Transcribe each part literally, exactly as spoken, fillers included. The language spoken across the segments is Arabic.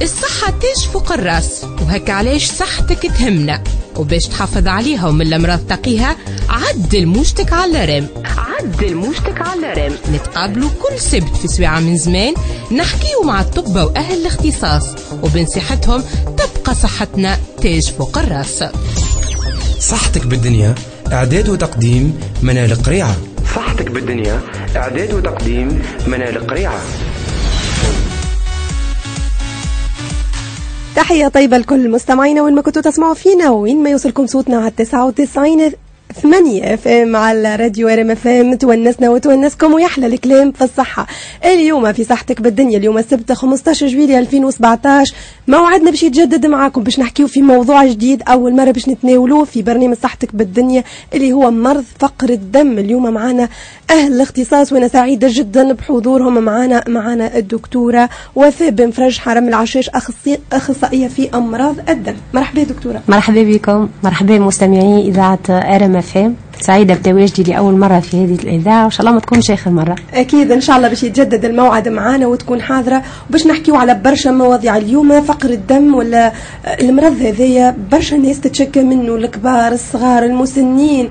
الصحة تاج فوق الراس، وهكا علاش صحتك تهمنا، وباش تحافظ عليها ومن الأمراض تقيها عدل موجتك على رم. عدل موجتك على رم. نتقابلوا كل سبت في سويعة من زمان نحكيو مع الطبة وأهل الاختصاص، وبنصيحتهم تبقى صحتنا تاج فوق الراس. صحتك بالدنيا إعداد وتقديم منال قريعة. صحتك بالدنيا إعداد وتقديم منال قريعة. تحية طيبة لكل مستمعينا وين ما كنتوا تسمعوا فينا وين ما يوصلكم صوتنا على التسعة وتسعين ثمانية اف ام على راديو ار ام اف ام. تونسنا وتونسكم ويحلى الكلام في الصحة. اليوم في صحتك بالدنيا، اليوم السبت خمسطاش جويلية ألفين وسبعطاش، موعدنا باش يتجدد معاكم باش نحكيو في موضوع جديد أول مرة باش نتناولوه في برنامج صحتك بالدنيا اللي هو مرض فقر الدم. اليوم معنا أهل الاختصاص وأنا سعيدة جدا بحضورهم معنا معنا الدكتورة وفاء بن فرج حرم العشاش، أخصائية في أمراض الدم. مرحبا دكتورة. مرحبا بكم، مرحبا مستمعي إذاعة ار ام اف ام. سعيدة بتواجدي لأول مرة في هذه الإذاعة، وإن شاء الله ما تكونش آخر مرة. أكيد إن شاء الله باش يتجدد الموعد معانا وتكون حاضرة وباش نحكيو على برشا مواضيع. اليوم فقر الدم ولا المرض هذايا برشا ناس تتشكى منه، الكبار الصغار المسنين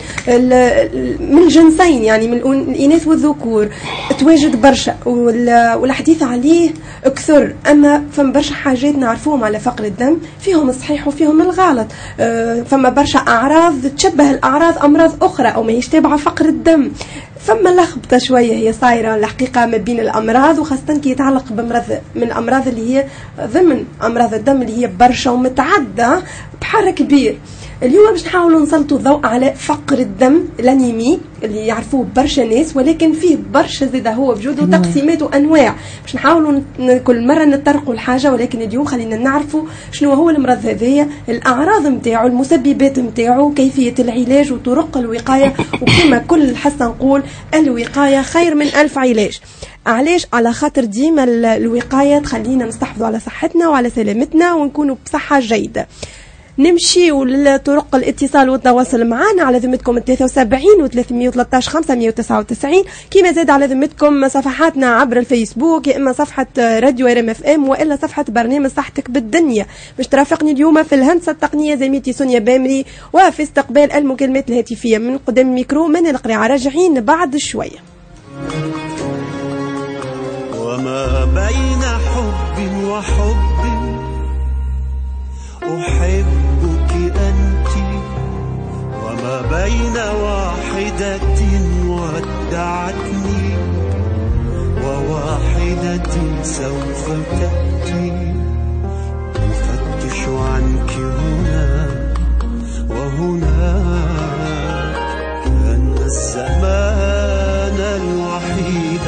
من الجنسين، يعني من الإناث والذكور تواجد برشا، والحديث عليه كثر. أما فما برشا حاجات نعرفوهم على فقر الدم، فيهم الصحيح وفيهم الغلط. فما برشا أعراض تشبه الأعراض أمراض أخرى أو ما يشتبع فقر الدم. فما لخبطة شوية هي صايرة الحقيقة ما بين الأمراض، وخاصة كي يتعلق بمرض من الأمراض اللي هي ضمن أمراض الدم اللي هي برشا ومتعدة بحر كبير. اليوم باش نحاولوا نسلطوا الضوء على فقر الدم الانيمي اللي يعرفوه برشا ناس، ولكن فيه برشا زيادة هو بجوده وتقسيمات وانواع. باش نحاولوا كل مره نتطرقوا لحاجه، ولكن اليوم خلينا نعرفوا شنو هو المرض هذايا، الاعراض نتاعو، المسببات نتاعو، كيفيه العلاج وطرق الوقايه. وكما كل حصه نقول الوقايه خير من الف علاج. علاش؟ على خاطر ديما الوقايه تخلينا نستحفظوا على صحتنا وعلى سلامتنا ونكونوا بصحه جيده. نمشي لطرق الاتصال والتواصل معنا على ذمتكم ثلاثة وسبعين وثلاثمية وثلاثة عشر خمسمية وتسعة وتسعين، كما زاد على ذمتكم صفحاتنا عبر الفيسبوك، يا اما صفحه راديو ار ام اف ام والا صفحه برنامج صحتك بالدنيا. باش ترافقني اليوم في الهندسه التقنيه زميلتي سونيا بامري، وفي استقبال المكالمات الهاتفيه من قدام الميكرو من القريعه. راجعين بعد شويه. وما بين حب وحب أحبك أنت، وما بين واحدة ودعتني وواحدة سوف تأتي. أفتش عنك هنا وهنا، كأن الزمان الوحيد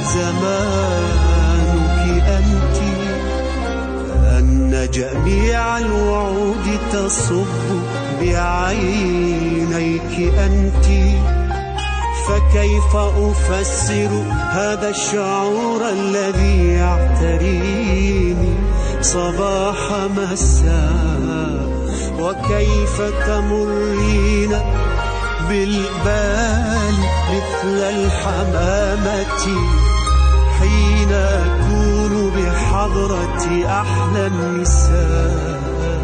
زمانك أنت، كأن جميع الوعود تصب بعينيك أنت. فكيف أفسر هذا الشعور الذي يعتريني صباح مساء، وكيف تمرين بالبال مثل الحمامة حين أكون بحضرة أحلى النساء.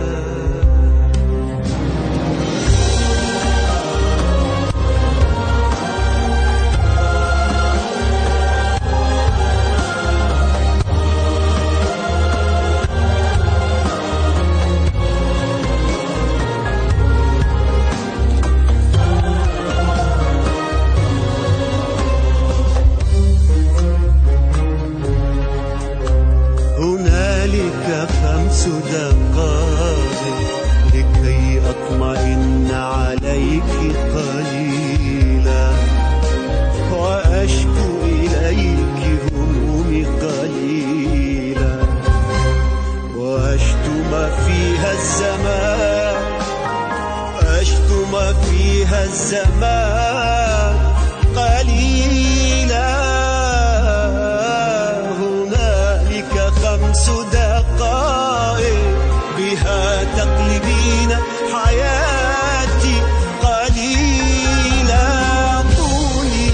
خمس دقائق لكي أطمئن عليك قليلا، وأشكو إليك همومي قليلا، وأشتم فيها الزمان، أشتم فيها الزمان قليلا. هنالك خمس دقائق بها تقلبين حياتي قليلا. قولي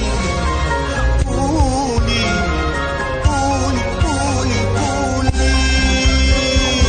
قولي قولي قولي قولي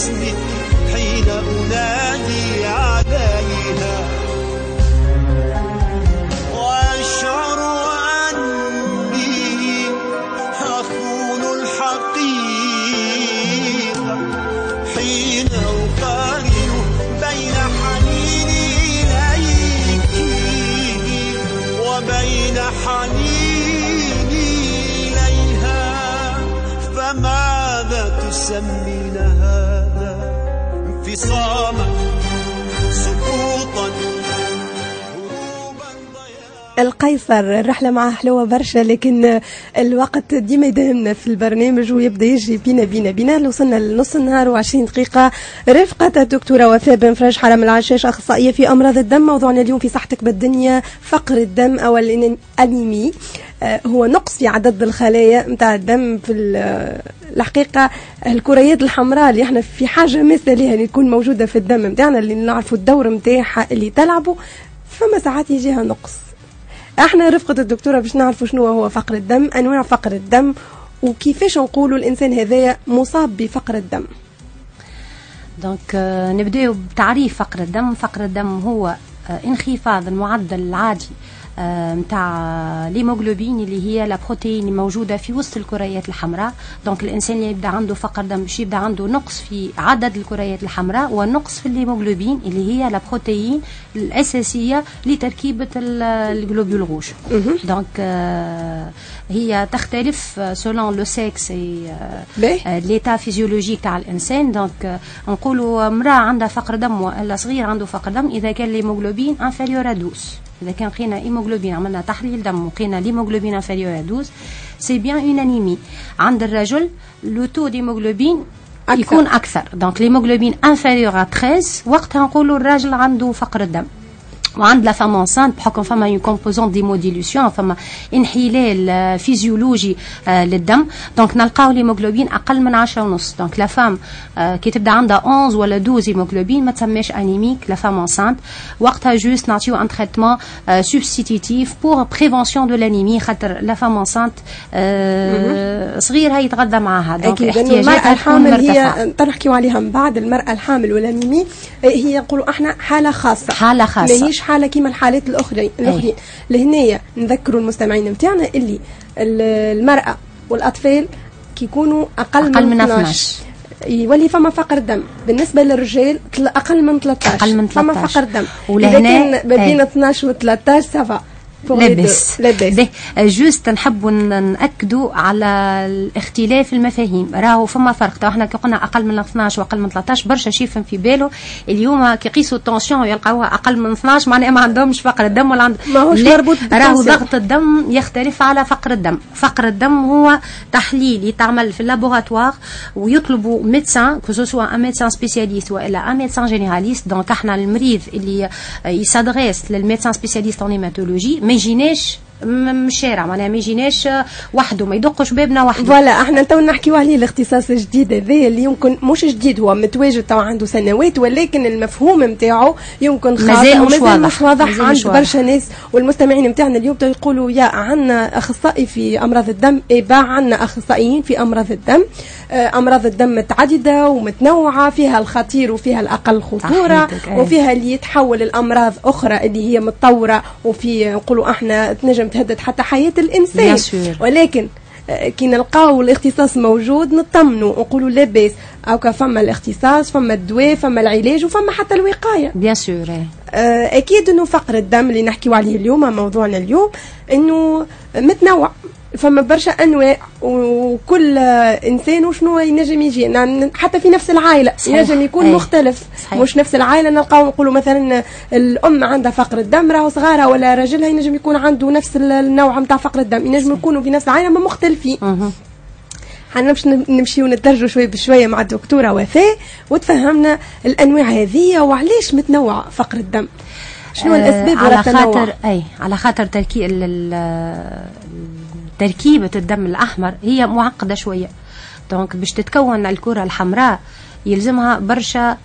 باسمك حين أنادي عليها، وأشعر أني أخون الحقيقة حين أقارن بين حنيني إليك وبين حنيني إليها. فماذا تسمين هذا؟ انفصاما، سقوطا، هروبا، ضياعا. القيصر الرحلة معه حلوة برشا، لكن الوقت ديما يدهمنا في البرنامج ويبدأ يجري بينا بينا بينا. وصلنا لنص النهار وعشرين دقيقة. رفقة الدكتورة وفاء بن فرج حرم العشاش، أخصائية في أمراض الدم. موضوعنا اليوم في صحتك بالدنيا فقر الدم أو الأنيمي، هو نقص في عدد الخلايا متاع الدم. في الحقيقة الكريات الحمراء اللي احنا في حاجة ماسة ليها اللي تكون موجودة في الدم متاعنا، اللي نعرفوا الدور متاعها اللي تلعبوا، فما ساعات يجيها نقص. احنا رفقة الدكتورة باش نعرفوا شنو هو فقر الدم، انواع فقر الدم، وكيفاش نقولوا الانسان هذايا مصاب بفقر الدم. دونك نبداو بتعريف فقر الدم. فقر الدم هو انخفاض المعدل العادي نتاع ليموغلوبين اللي هي لا بروتين الموجوده في وسط الكريات الحمراء. دونك الانسان اللي يبدا عنده فقر دم باش يبدا عنده نقص في عدد الكريات الحمراء ونقص في الليموغلوبين اللي هي لا بروتين الاساسيه لتركيبه الجلوبول روج. دونك هي تختلف سولون لو سيكس ليتا فيزيولوجيك تاع الانسان. دونك نقولوا امراه عندها فقر دم ولا صغير عنده فقر دم اذا كان ليموغلوبين انفيريور ا اثناشر. إذا كان قينا هيموغلوبين عملنا تحليل دم وقينا ليموغلوبين انفيريور ا اثناشر سي بيان اون انيمي. عند الرجل لو تو ديموغلوبين يكون اكثر، دونك ليموغلوبين انفيريور ا ثلاثة عشر وقتها نقولوا الراجل عنده فقر الدم. وعند لا فام انسانت بحكم فما اون كومبوزون ديموديلوسيون، فما انحلال فيزيولوجي للدم، دونك نلقاو ليموغلوبين اقل من عشرة ونص. دونك لا فام كي تبدا عندها احد عشر ولا اثنا عشر هيموغلوبين ما تسميش انيميك لا فام انسانت، وقتها جوست نعطيو ان تريتمون سبستيتيف بور بريفونسيون دو لانيمي، خاطر لا فام انسانت صغيرها يتغذى معها. دونك احتياجاتها الحامل هي نحكيو عليها من بعد. المراه الحامل والانيمي هي نقولوا احنا حاله خاصه، حاله خاصه ماهيش حاله كيما الحالات الاخرين الاخرين. لهنايا نذكروا المستمعين نتاعنا اللي المراه والاطفال كي يكونوا اقل, أقل من اثناشر, اثناشر يولي فما فقر دم. بالنسبه للرجال اقل من ثلاثة عشر, أقل من ثلاثة عشر. فما فقر دم. ولهنا اذا كان بين اثناشر و ثلاثة عشر سافا لاباس. لاباس جوست نحبوا ناكدوا على الاختلاف المفاهيم. راهو فما فرق. تو احنا كي قلنا اقل من اثناشر واقل من ثلاثة عشر برشا شي يفهم في باله اليوم كي يقيسوا التونسيون يلقاوها اقل من اثناشر معناها ما عندهمش فقر الدم ولا عند ماهوش مربوط. راهو ضغط الدم يختلف على فقر الدم. فقر الدم هو تحليل يتعمل في اللابوراتوار ويطلبوا ميدسان كو سوسوا ان ميدسان سبيسياليست والا ان ميدسان جينيراليست. دونك احنا المريض اللي يسادريس للميدسان سبيسياليست ان هيماتولوجي ما يجيناش من الشارع، معناها ما يجيناش وحده، ما يدقش بابنا وحده. فوالا احنا تو نحكيو عليه الاختصاص الجديد هذا اللي يمكن مش جديد، هو متواجد تو عنده سنوات، ولكن المفهوم نتاعو يمكن خاطئ مش واضح, مش واضح عند برشا ناس. والمستمعين نتاعنا اليوم يقولوا يا عندنا اخصائي في امراض الدم، ايبا عندنا اخصائيين في امراض الدم. امراض الدم متعدده ومتنوعه، فيها الخطير وفيها الاقل خطوره، وفيها اللي يتحول الامراض اخرى اللي هي متطوره، وفي نقولوا احنا تنجم تهدد حتى حياه الانسان. ولكن كي نلقاو الاختصاص موجود نطمنوا ونقولوا لاباس، او فما الاختصاص، فما الدواء، فما العلاج، وفما حتى الوقايه. بيان سور. اكيد انه فقر الدم اللي نحكيو عليه اليوم موضوعنا اليوم انه متنوع، فما برشا انواع، وكل انسان وشنو ينجم يجي. حتى في نفس العائله ينجم يكون أي. مختلف. صحيح. مش نفس العائله نلقاو نقولوا مثلا الام عندها فقر الدم راهو صغارها ولا راجلها ينجم يكون عنده نفس النوع نتاع فقر الدم، ينجم يكونوا في نفس العائله ما مختلفين. حنمشي نمشي ونتدرجوا شويه بشويه مع الدكتوره وفاء وتفهمنا الانواع هذه وعلاش متنوع فقر الدم، شنو الاسباب على خاطر اي على خاطر تركيب تركيبه الدم الاحمر هي معقده شويه. دونك باش تتكون الكره الحمراء يلزمها برشا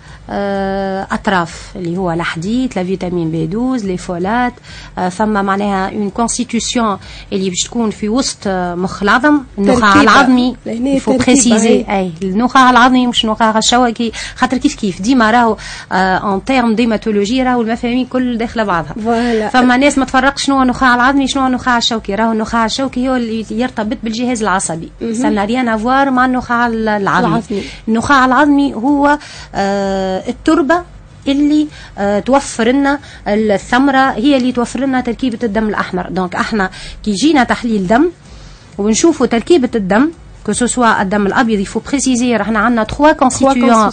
اطراف اللي هو الحديد، لا فيتامين بي اثنا عشر، لي فولات، ثم معناها اون كونستيتيوشن اللي باش تكون في وسط مخ العظم، النخاع العظمي يفو بريسيزي. اي النخاع العظمي مش النخاع الشوكي، خاطر كيف كيف ديما راهو اون تيرم ديماتولوجي راهو المفاهيم كل داخله بعضها. فما ناس ما تفرق شنو هو النخاع العظمي شنو هو النخاع الشوكي. راهو النخاع الشوكي هو اللي يرتبط بالجهاز العصبي، سا ريان افوار مع النخاع العظمي. النخاع العظمي هو آه التربه اللي آه توفر لنا الثمره، هي اللي توفر لنا تركيبه الدم الاحمر. دونك احنا كي جينا تحليل دم ونشوفوا تركيبه الدم que ce soit الدم الابيض، يفو بريسيزي راحنا عندنا ثلاثة كونستيتيوان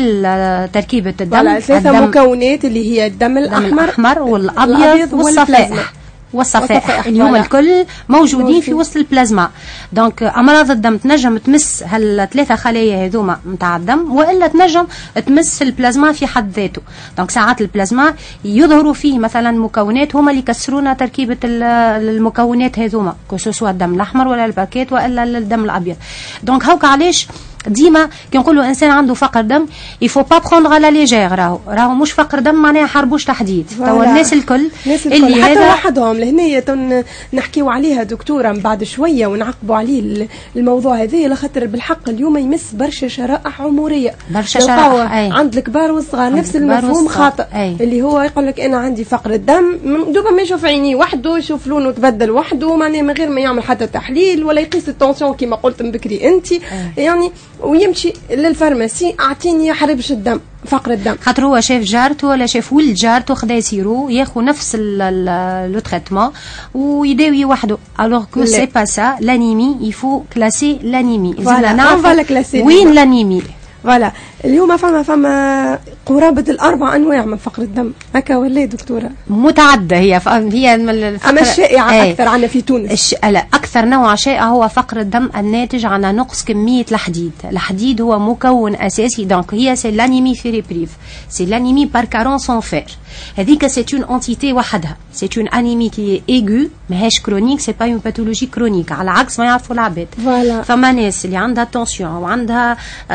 في تركيبه الدم، ثلاثه مكونات اللي هي الدم الاحمر, الأحمر والابيض والصفائح والصفائح اللي هما الكل موجودين في وسط البلازما. دونك امراض الدم تنجم تمس هالثلاثه خلايا هذوما نتاع الدم، والا تنجم تمس البلازما في حد ذاته. دونك ساعات البلازما يظهروا فيه مثلا مكونات هما اللي يكسرونا تركيبه المكونات هذوما، كسوا الدم الاحمر ولا الباكيت والا الدم الابيض. دونك هاوك علاش ديما كي نقولوا انسان عنده فقر دم يفو با بروندر على ليجير، راهو راهو مش فقر دم معناها حربوش تحديد. توا الناس الكل اللي حتى وحدهم لهنا نحكيو عليها دكتوره من بعد شويه ونعقبوا عليه الموضوع هذا، لخاطر بالحق اليوم يمس برشا شرائح عمريه، برشا شرائح عند الكبار والصغار. نفس المفهوم خاطئ أي. اللي هو يقول لك انا عندي فقر الدم، دوبا ما يشوف عينيه وحده، يشوف لونه تبدل وحده معناها من غير ما يعمل حتى تحليل ولا يقيس التونسيون كما قلت من بكري انت أي. يعني ويمشي للفارماسي اعطيني حربش الدم فقر الدم، خاطر هو شاف جارته ولا شاف ولد جارته خدا يسيرو ياخذ نفس لو تريتمون ويداوي وحده. الوغ كو سي با سا لانيمي، يفو كلاسي لانيمي، لازم نعرف وين لانيمي. فوالا اليوم فما فما قرابة الأربع أنواع من فقر الدم، هكا ولا دكتورة؟ متعدة هي هي أما الشائعة ايه. أكثر عنا في تونس الش... لا أكثر نوع شائع هو فقر الدم الناتج عن نقص كمية الحديد. الحديد هو مكون أساسي، دونك هي سي لانيمي فيريبريف، سي لانيمي بار كارونس ان فير. هذيك سي اون انتيتي وحدها، سي اون انيمي كي ايغو ماهيش كرونيك، سي با اون باثولوجي كرونيك على عكس ما يعرفوا العباد. فما ناس اللي عندها تونسيون وعندها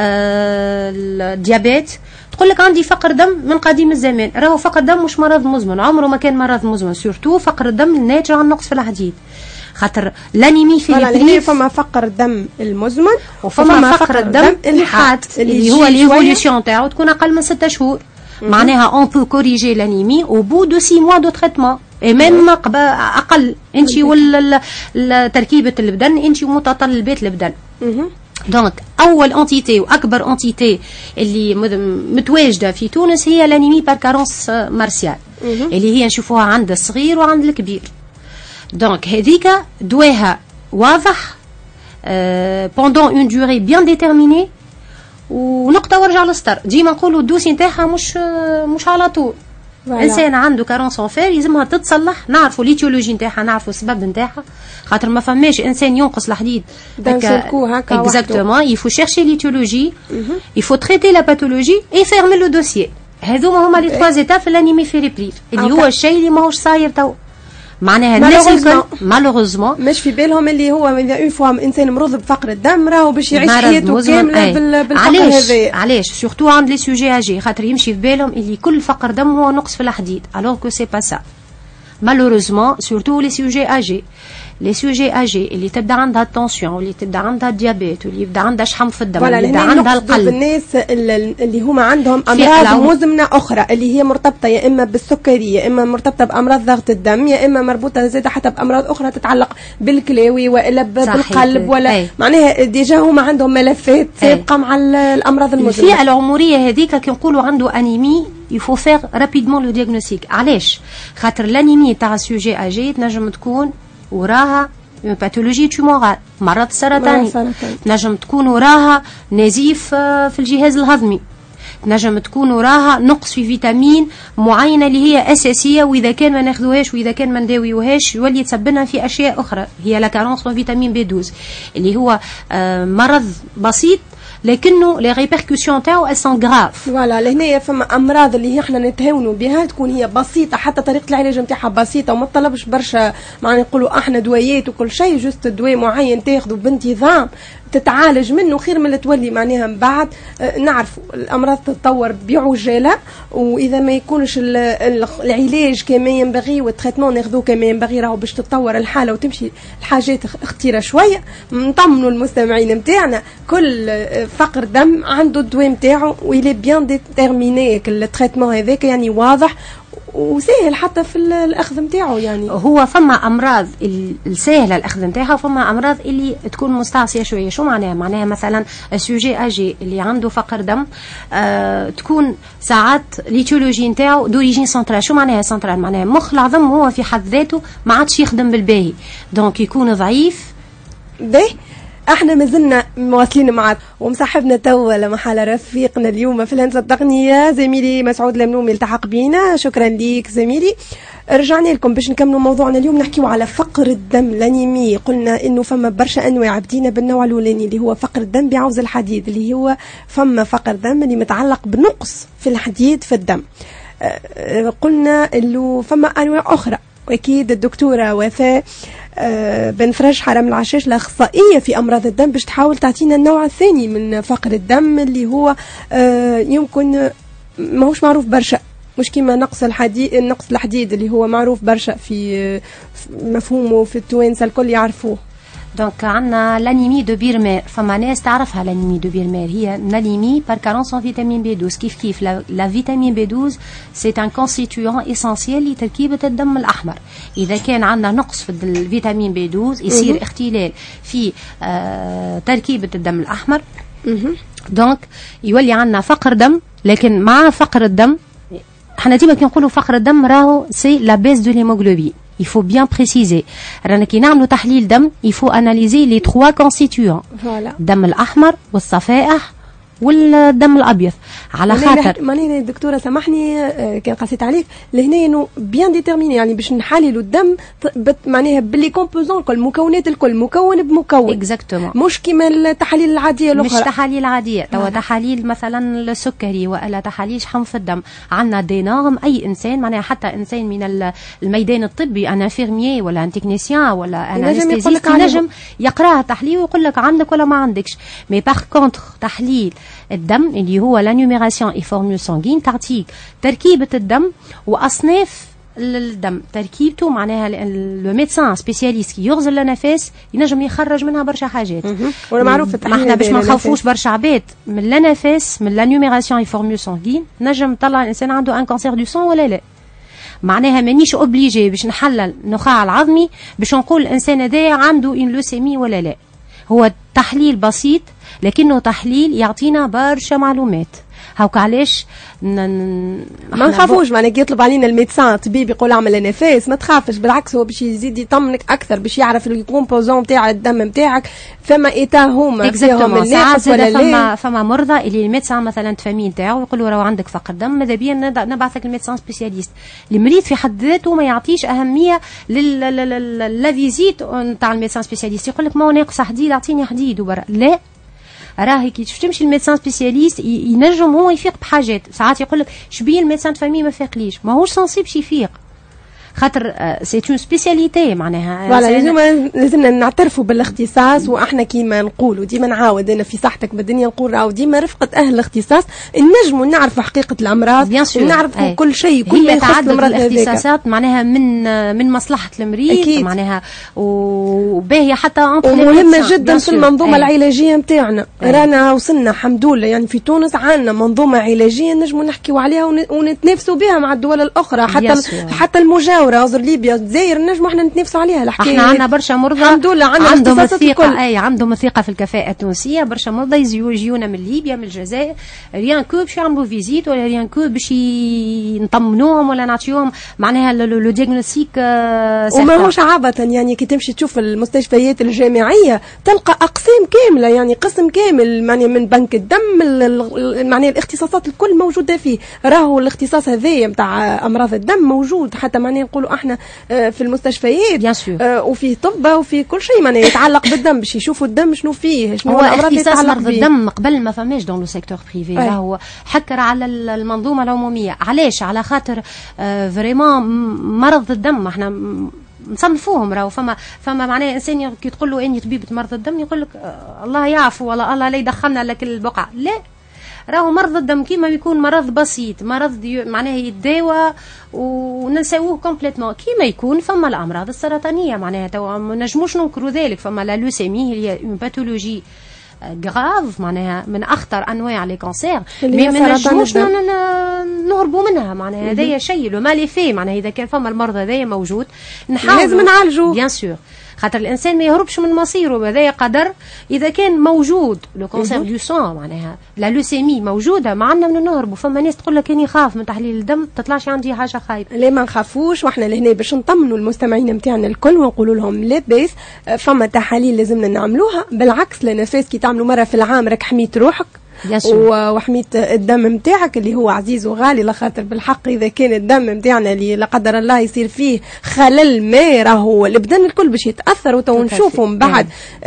آه الديابيت تقول لك عندي فقر دم من قديم الزمان. راهو فقر دم مش مرض مزمن، عمره ما كان مرض مزمن، سورتو فقر الدم الناتج عن نقص في الحديد. خاطر لانيمي في البريف فما فقر الدم المزمن وفما فقر الدم الحاد اللي هو ليفوليسيون تاعو تكون اقل من ستة شهور. معناها اون بو كوريجي لانيمي او بو دو سي موا دو تريتمون اي ميم اقل. انت ولا تركيبه البدن انت ومتطلبات البدن. دونك اول انتيتي واكبر انتيتي اللي متواجده في تونس هي لانيمي بار كارونس مارسيال اللي هي نشوفوها عند الصغير وعند الكبير. دونك هذيك دواها واضح بوندون اون دوري بيان ديتيرميني ونقطه وارجع للسطر. ديما نقولوا الدوسي نتاعها مش مش على طول. انسان عنده كارونس فير يلزمها تتصلح، نعرفوا ليتيولوجي نتاعها، نعرفوا السبب نتاعها، خاطر ما فماش انسان ينقص الحديد هكا هكا اكزاكتومون. يفو شيرشي ليتيولوجي، يفو تريتي لا باثولوجي اي فيرمي لو دوسيي. هذوما هما لي تخوا ايتاب في الانيمي فيريبريف اللي هو الشيء اللي ماهوش صاير تو. معناها الناس الكل مالوغوزمون مش في بالهم اللي هو اذا اون فوا انسان مرض بفقر الدم راهو باش يعيش حياته كامله بالفقر هذا. علاش سورتو عند لي سوجي اجي، خاطر يمشي في بالهم اللي كل فقر دم هو نقص في الحديد، الوغ كو سي با سا مالوغوزمون. سورتو لي سوجي اجي، لي سوجي اجي اللي تبدا عندها التونسيون واللي تبدا عندها الديابيت واللي يبدا عندها شحم في الدم واللي يبدا عندها القلب. الناس اللي هما عندهم امراض مزمنه اخرى اللي هي مرتبطه يا اما بالسكري يا اما مرتبطه بامراض ضغط الدم يا اما مربوطه زاده حتى بامراض اخرى تتعلق بالكلاوي والا بالقلب ولا أي. معناها ديجا هما عندهم ملفات سابقه مع الامراض المزمنه. الفئه العمريه هذيك كي نقولوا عنده انيمي يفو فير رابيدمون لو دياغنوستيك. علاش؟ خاطر الانيمي تاع السوجي اجي تنجم تكون وراها باثولوجي تومورال، مرض سرطاني، نجم تكون وراها نزيف في الجهاز الهضمي، نجم تكون وراها نقص في فيتامين معينه اللي هي اساسيه، واذا كان ما ناخذوهاش واذا كان ما نداويوهاش يولي يتسببنا في اشياء اخرى. هي لا كارونس فيتامين بي اثنا عشر اللي هو مرض بسيط لكنه لي ريبركسيون تاعو ال سون غراف. فوالا لهنا فما امراض اللي احنا نتهاونوا بها تكون هي بسيطه، حتى طريقه العلاج نتاعها بسيطه وما تطلبش برشا، معناها نقولوا احنا دويات وكل شيء، جوست دواء معين تاخذه بانتظام تتعالج منه خير من اللي تولي معناها من بعد. اه نعرفوا الامراض تتطور بعجاله، واذا ما يكونش العلاج كما ينبغي والتريتمون ناخذوه كما ينبغي راهو باش تتطور الحاله وتمشي الحاجات اختيره شويه. نطمنوا المستمعين نتاعنا كل فقر دم عنده الدواء نتاعو ويلي بيان ديتيرميني التريتمون هذاك، يعني واضح وسهل حتى في الاخذ نتاعو. يعني هو فما امراض السهله الاخذ نتاعها وفما امراض اللي تكون مستعصيه شويه. شو معناها؟ معناها مثلا السوجي اجي اللي عنده فقر دم آه تكون ساعات ليتيولوجي نتاعو دوريجين سنترال. شو معناها سنترال؟ معناها مخ العظم هو في حد ذاته ما عادش يخدم بالباهي، دونك يكون ضعيف. باهي احنا مازلنا مواصلين معك ومصاحبنا توا لمحل رفيقنا اليوم في الهندسه التقنيه زميلي مسعود لمنومي التحق بينا. شكرا ليك زميلي. رجعنا لكم باش نكملوا موضوعنا اليوم، نحكيو على فقر الدم الانيمي. قلنا انه فما برشا انواع، بدينا بالنوع الاولاني اللي هو فقر الدم بعوز الحديد، اللي هو فما فقر دم اللي متعلق بنقص في الحديد في الدم. أه قلنا انه فما انواع اخرى، واكيد الدكتوره وفاء أه بن فرج حرام العشاش الاخصائيه في امراض الدم باش تحاول تعطينا النوع الثاني من فقر الدم اللي هو أه يمكن ماهوش معروف برشا، مش كيما نقص الحديد نقص الحديد اللي هو معروف برشا في مفهومه في التوانسه الكل يعرفوه. دونك عندنا لانيمي دو بيرمير، فما ناس تعرفها لانيمي دو بيرمير، هي لانيمي بار كارونس ان فيتامين بي اثناشر. كيف كيف لا فيتامين بي اثناشر سي ان كونستيتويون اسينسيال لتركيبه الدم الاحمر. اذا كان عندنا نقص في الفيتامين بي اثناشر يصير اختلال في آه تركيبه الدم الاحمر، دونك يولي عندنا فقر دم. لكن مع فقر الدم احنا ديما كي نقولوا فقر الدم راهو سي لا بيس دو ليموغلوبين. Il faut bien préciser. رانا كي نعملوا تحليل دم il faut analyser les trois constituants. Voilà. الدم الأحمر والصفائح والدم الابيض. على خاطر ماني الدكتوره سامحني كان قصيت عليك لهنا انه بيان ديتيرميني، يعني باش نحللوا الدم معناها باللي كومبوزون الكل، مكونات الكل مكون بمكون اكزاكتومون، مش كيما التحاليل العاديه الاخرى. مش تحاليل عاديه توا تحاليل مثلا السكري والا تحاليل شحم في الدم. عندنا دي نورم اي انسان معناها حتى انسان من الميدان الطبي، انا انفيرميي ولا ان تكنيسيان ولا انا انستيزيست ينجم يقراها التحليل ويقول لك عندك ولا ما عندكش. مي باغ كونتر تحليل الدم اللي هو لا نيميراسيون اي فورمول سانغين تعطيك تركيبه الدم واصناف الدم، تركيبته معناها لو ميدسان سبيسياليست كي يغزل النفس ينجم يخرج منها برشا حاجات. ولا معروف التحليل ما احنا باش ما نخوفوش برشا عباد من لا نفس من لا نيميراسيون اي فورمول سانغين نجم طلع الانسان عنده ان كانسير دو سون ولا لا. معناها مانيش اوبليجي باش نحلل النخاع العظمي باش نقول الانسان هذا عنده ان لوسيمي ولا لا. هو تحليل بسيط لكنه تحليل يعطينا برشا معلومات. هاوك علاش ما نخافوش معناها كي يطلب علينا الميدسان الطبيب يقول اعمل نفاس ما تخافش، بالعكس هو باش يزيد يطمنك اكثر باش يعرف الكومبوزون نتاع الدم نتاعك فما ايتا هما فيهم الناقص ولا لا. فما فما مرضى اللي الميدسان مثلا الفامي نتاعو يقولوا راه عندك فقر دم ماذا بيا نبعثك الميدسان سبيسياليست. المريض في حد ذاته ما يعطيش اهميه لل فيزيت نتاع الميدسان سبيسياليست، يقول لك ما هو ناقص حديد اعطيني حديد وبرا. لا، راهي كي تمشي الميدسان سبيسياليست ينجم هو يفيق بحاجات. ساعات يقول لك شبيه الميدسان فامي ما فاقليش، ماهوش سنسيب باش يفيق خاطر سي اون سبيسياليتي معناها. فوالا لازم لازمنا نعترفوا بالاختصاص. واحنا كيما نقولوا ديما نعاود انا في صحتك بالدنيا نقول راهو ديما رفقه اهل الاختصاص نجموا نعرفوا حقيقه الامراض ونعرفوا أي. كل شيء كل ما يخص الامراض الاختصاصات معناها من من مصلحه المريض أكيد. معناها وباهيه حتى ومهمه جدا في المنظومه أي. العلاجيه نتاعنا. رانا وصلنا الحمد لله يعني في تونس عندنا منظومه علاجيه نجموا نحكيوا عليها ونتنافسوا بها مع الدول الاخرى حتى حتى المجاوره عذر ليبيا الجزائر نجموا احنا نتنافسوا عليها الحكايه. احنا عندنا برشا مرضى الحمد لله عندهم الثقه اي عندهم الثقه في الكفاءه التونسيه. برشا مرضى يجيونا من ليبيا من الجزائر ريان كو باش يعملوا فيزيت ولا ريان كو باش نطمنوهم ولا نعطيوهم معناها لو دياغنوستيك. وماهوش عبثا يعني كي تمشي تشوف المستشفيات الجامعيه تلقى اقسام كامله يعني قسم كامل معناها من بنك الدم معناها الاختصاصات الكل موجوده فيه. راهو الاختصاص هذايا نتاع امراض الدم موجود حتى معناها نقولوا احنا في المستشفيات بيان سور وفيه طب وفيه كل شيء معناها يتعلق بالدم باش يشوفوا الدم شنو فيه شنو هو اختصاص مرض الدم قبل ما فماش دون لو سيكتور بريفي راهو حكر على المنظومه العموميه. علاش؟ على خاطر فريمون مرض الدم احنا نصنفوهم راهو فما فما معناها انسان كي تقول له اني طبيبه مرض الدم يقول لك الله يعفو ولا الله لا يدخلنا لك البقعه. لا، راهو مرض الدم كيما يكون مرض بسيط مرض معناها يتداوى وننساوه كومبليتمون كيما يكون فما الامراض السرطانيه معناها تو ما نجموش ننكروا ذلك. فما لا لوسيمي هي اون باثولوجي غراف معناها من اخطر انواع لي كانسير مي ما نجموش نهربوا منها معناها هذايا شيء لو مالي في معناها اذا كان فما المرض هذايا موجود نحاول لازم نعالجوه بيان سور خاطر الانسان ما يهربش من مصيره هذايا قدر. اذا كان موجود لو كانسير دو سون معناها لا لوسيمي موجوده ما عندنا من نهربوا. فما ناس تقول لك اني خاف من تحليل الدم تطلعش عندي حاجه خايبه. لا ما نخافوش واحنا لهنا باش نطمنوا المستمعين نتاعنا الكل ونقولوا لهم لاباس فما تحاليل لازمنا نعملوها. بالعكس لنفاس كي تعملوا مره في العام راك حميت روحك وحميت الدم نتاعك اللي هو عزيز وغالي. لخاطر بالحق اذا كان الدم نتاعنا اللي لا قدر الله يصير فيه خلل ما راهو البدن الكل باش يتاثر. وتو نشوفوا من بعد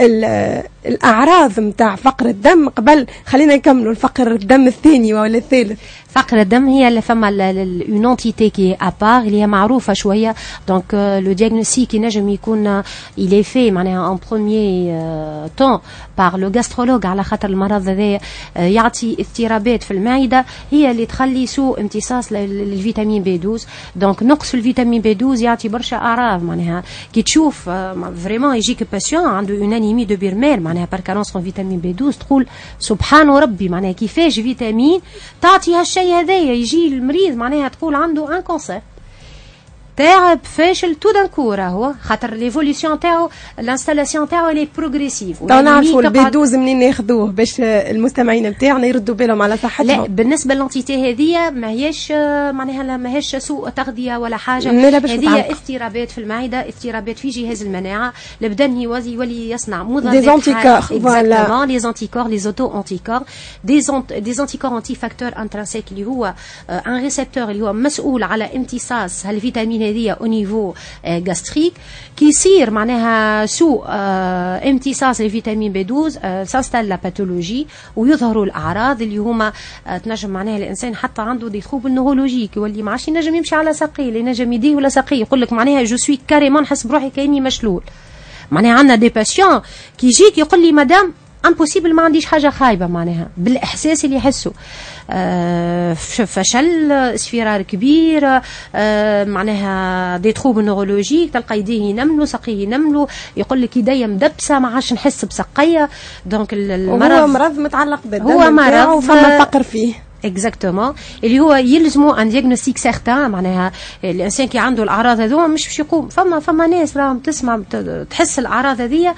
الاعراض نتاع فقر الدم. قبل خلينا نكملوا الفقر الدم الثاني ولا الثالث. فقر الدم هي اللي فما اون انتيتي كي ابار اللي هي معروفه شويه. دونك لو دياغنوستيك ينجم يكون الي في معناها ان بروميير طون بار لو غاسترولوج على خاطر المرض هذا يعطي اضطرابات في المعده هي اللي تخلي سوء امتصاص للفيتامين بي اثنا عشر. دونك نقص الفيتامين بي اثنا عشر يعطي برشا اعراض معناها كي تشوف فريمون يجيك باسيون عنده اون انيمي دو بيرميل معناها بار كارونس فيتامين بي اثنا عشر تقول سبحان ربي معناها كيفاش فيتامين تعطي هالشيء هذايا. يجي المريض معناها تقول عنده ان كونسير تعب فاشل تو دان كو راهو خاطر ليفوليسيون تاعو الانستالاسيون تاعو لي بروغريسيف. تو نعرفوا البي اثنا عشر منين ناخذوه باش المستمعين نتاعنا يردوا بالهم على صحتهم. لا بالنسبه للانتيتي هذه ما هيش معناها ما هيش سوء تغذيه ولا حاجه. هذه اضطرابات في المعده اضطرابات في جهاز المناعه البدن يولي يصنع مضادات دي انتيكور فوالا لي انتيكور لي اوتو انتيكور دي دي انتيكور انتي فاكتور انترانسيك اللي هو ان ريسبتور اللي هو مسؤول على امتصاص هالفيتامين هذه او نيفو غاستريك كي يصير معناها سوء امتصاص الفيتامين بي اثنا عشر سانستال لا باثولوجي ويظهروا الاعراض اللي هما تنجم معناها الانسان حتى عنده دي تروبل نورولوجيك يولي ما عادش ينجم يمشي على ساقيه ينجم يديه ولا ساقيه يقول لك معناها جو سوي كاريمون نحس بروحي كاني مشلول. معناها عندنا دي باسيون كي يجيك يقول لي مدام امبوسيبل ما عنديش حاجه خايبه معناها بالاحساس اللي يحسوا آه فشل اصفرار كبير آه معناها دي تروبل نورولوجيك تلقى يديه ينملوا ساقيه ينملوا يقول لك يديا مدبسه ما عادش نحس بسقيه. دونك المرض هو مرض متعلق بالدم هو مرض وفما فقر فيه اكزاكتومون اللي هو يلزموا ان دياغنوستيك سيغتان معناها الانسان كي عنده الاعراض هذوما مش باش يقوم. فما فما ناس راهم تسمع تحس الاعراض هذيا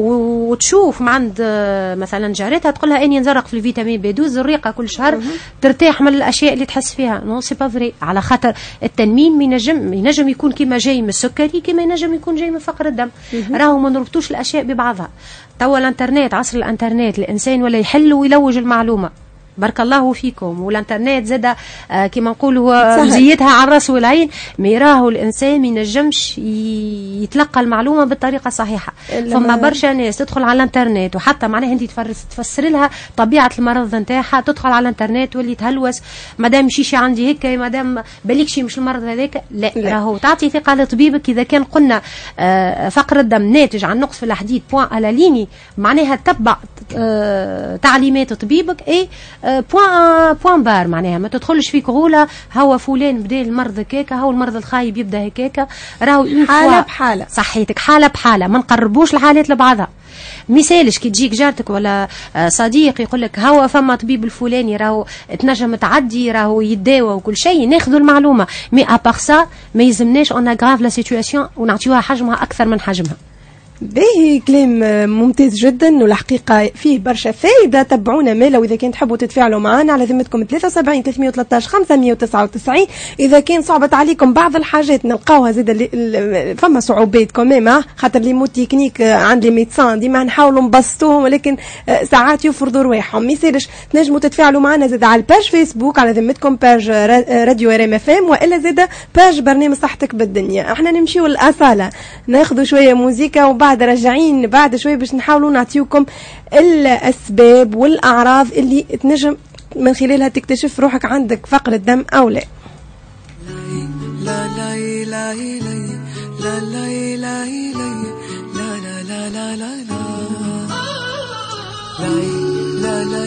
وتشوف مع عند مثلا جارتها تقول لها اني نزرق في الفيتامين بي اثنا عشر الريقه كل شهر ترتاح من الاشياء اللي تحس فيها. نو سي با فري على خاطر التنميل ما ينجم ينجم يكون كيما جاي من السكري كيما ينجم يكون جاي من فقر الدم. راهو ما نربطوش الاشياء ببعضها. توا الانترنت عصر الانترنت الانسان ولا يحل ويلوج المعلومه بارك الله فيكم. والانترنت زاد آه كما نقولوا مزيتها على الراس والعين مي راهو الانسان ما ينجمش يتلقى المعلومه بالطريقه الصحيحه. فما برشا ناس تدخل على الانترنت وحتى معناها انت تفسر لها طبيعه المرض نتاعها تدخل على الانترنت واللي تهلوس مادام مشيشي عندي هيك مادام بالكشي مش المرض هذاك. لا, لا راهو تعطي ثقه لطبيبك. اذا كان قلنا آه فقر الدم ناتج عن نقص في الحديد بوان على ليني معناها تتبع آه تعليمات طبيبك اي بوان بوان بار معناها ما تدخلش فيك غوله هو فلان بدا المرض هكاكا هو المرض الخايب يبدا هكاكا. راهو حاله بحاله صحيتك حاله بحاله ما نقربوش الحالات لبعضها. مثالش كي تجيك جارتك ولا صديق يقول لك هو فما طبيب الفلاني راهو تنجم تعدي راهو يداوى وكل شيء ناخذوا المعلومه مي ابار سا ما يلزمناش اون اغراف لا سيتوياسيون ونعطيوها حجمها اكثر من حجمها. باهي كلام ممتاز جدا، والحقيقة فيه برشا فايدة. تبعونا مالا، وإذا كان تحبوا تتفاعلوا معنا على ذمتكم ثلاثة وسبعين ثلاثمية وثلاثة عشر خمسمية وتسعة وتسعين. إذا كان صعبت عليكم بعض الحاجات نلقاوها زيد فما صعوبات كمان، خاطر لي مو تكنيك عند لي ميدسان ديما نحاولوا نبسطوهم، ولكن ساعات يفرضوا رواحهم. ما يصيرش تنجموا تتفاعلوا معنا زيد على الباج فيسبوك على ذمتكم باج راديو ار ام اف ام، والا زيد باج برنامج صحتك بالدنيا. احنا نمشيو الأصالة، ناخذوا شوية موزيكا وبعد راجعين بعد شوية باش نحاولوا نعطيوكم الأسباب والأعراض اللي تنجم من خلالها تكتشف روحك عندك فقر الدم أو لا. لا لا لا لا لا لا لا لا لا لا لا لا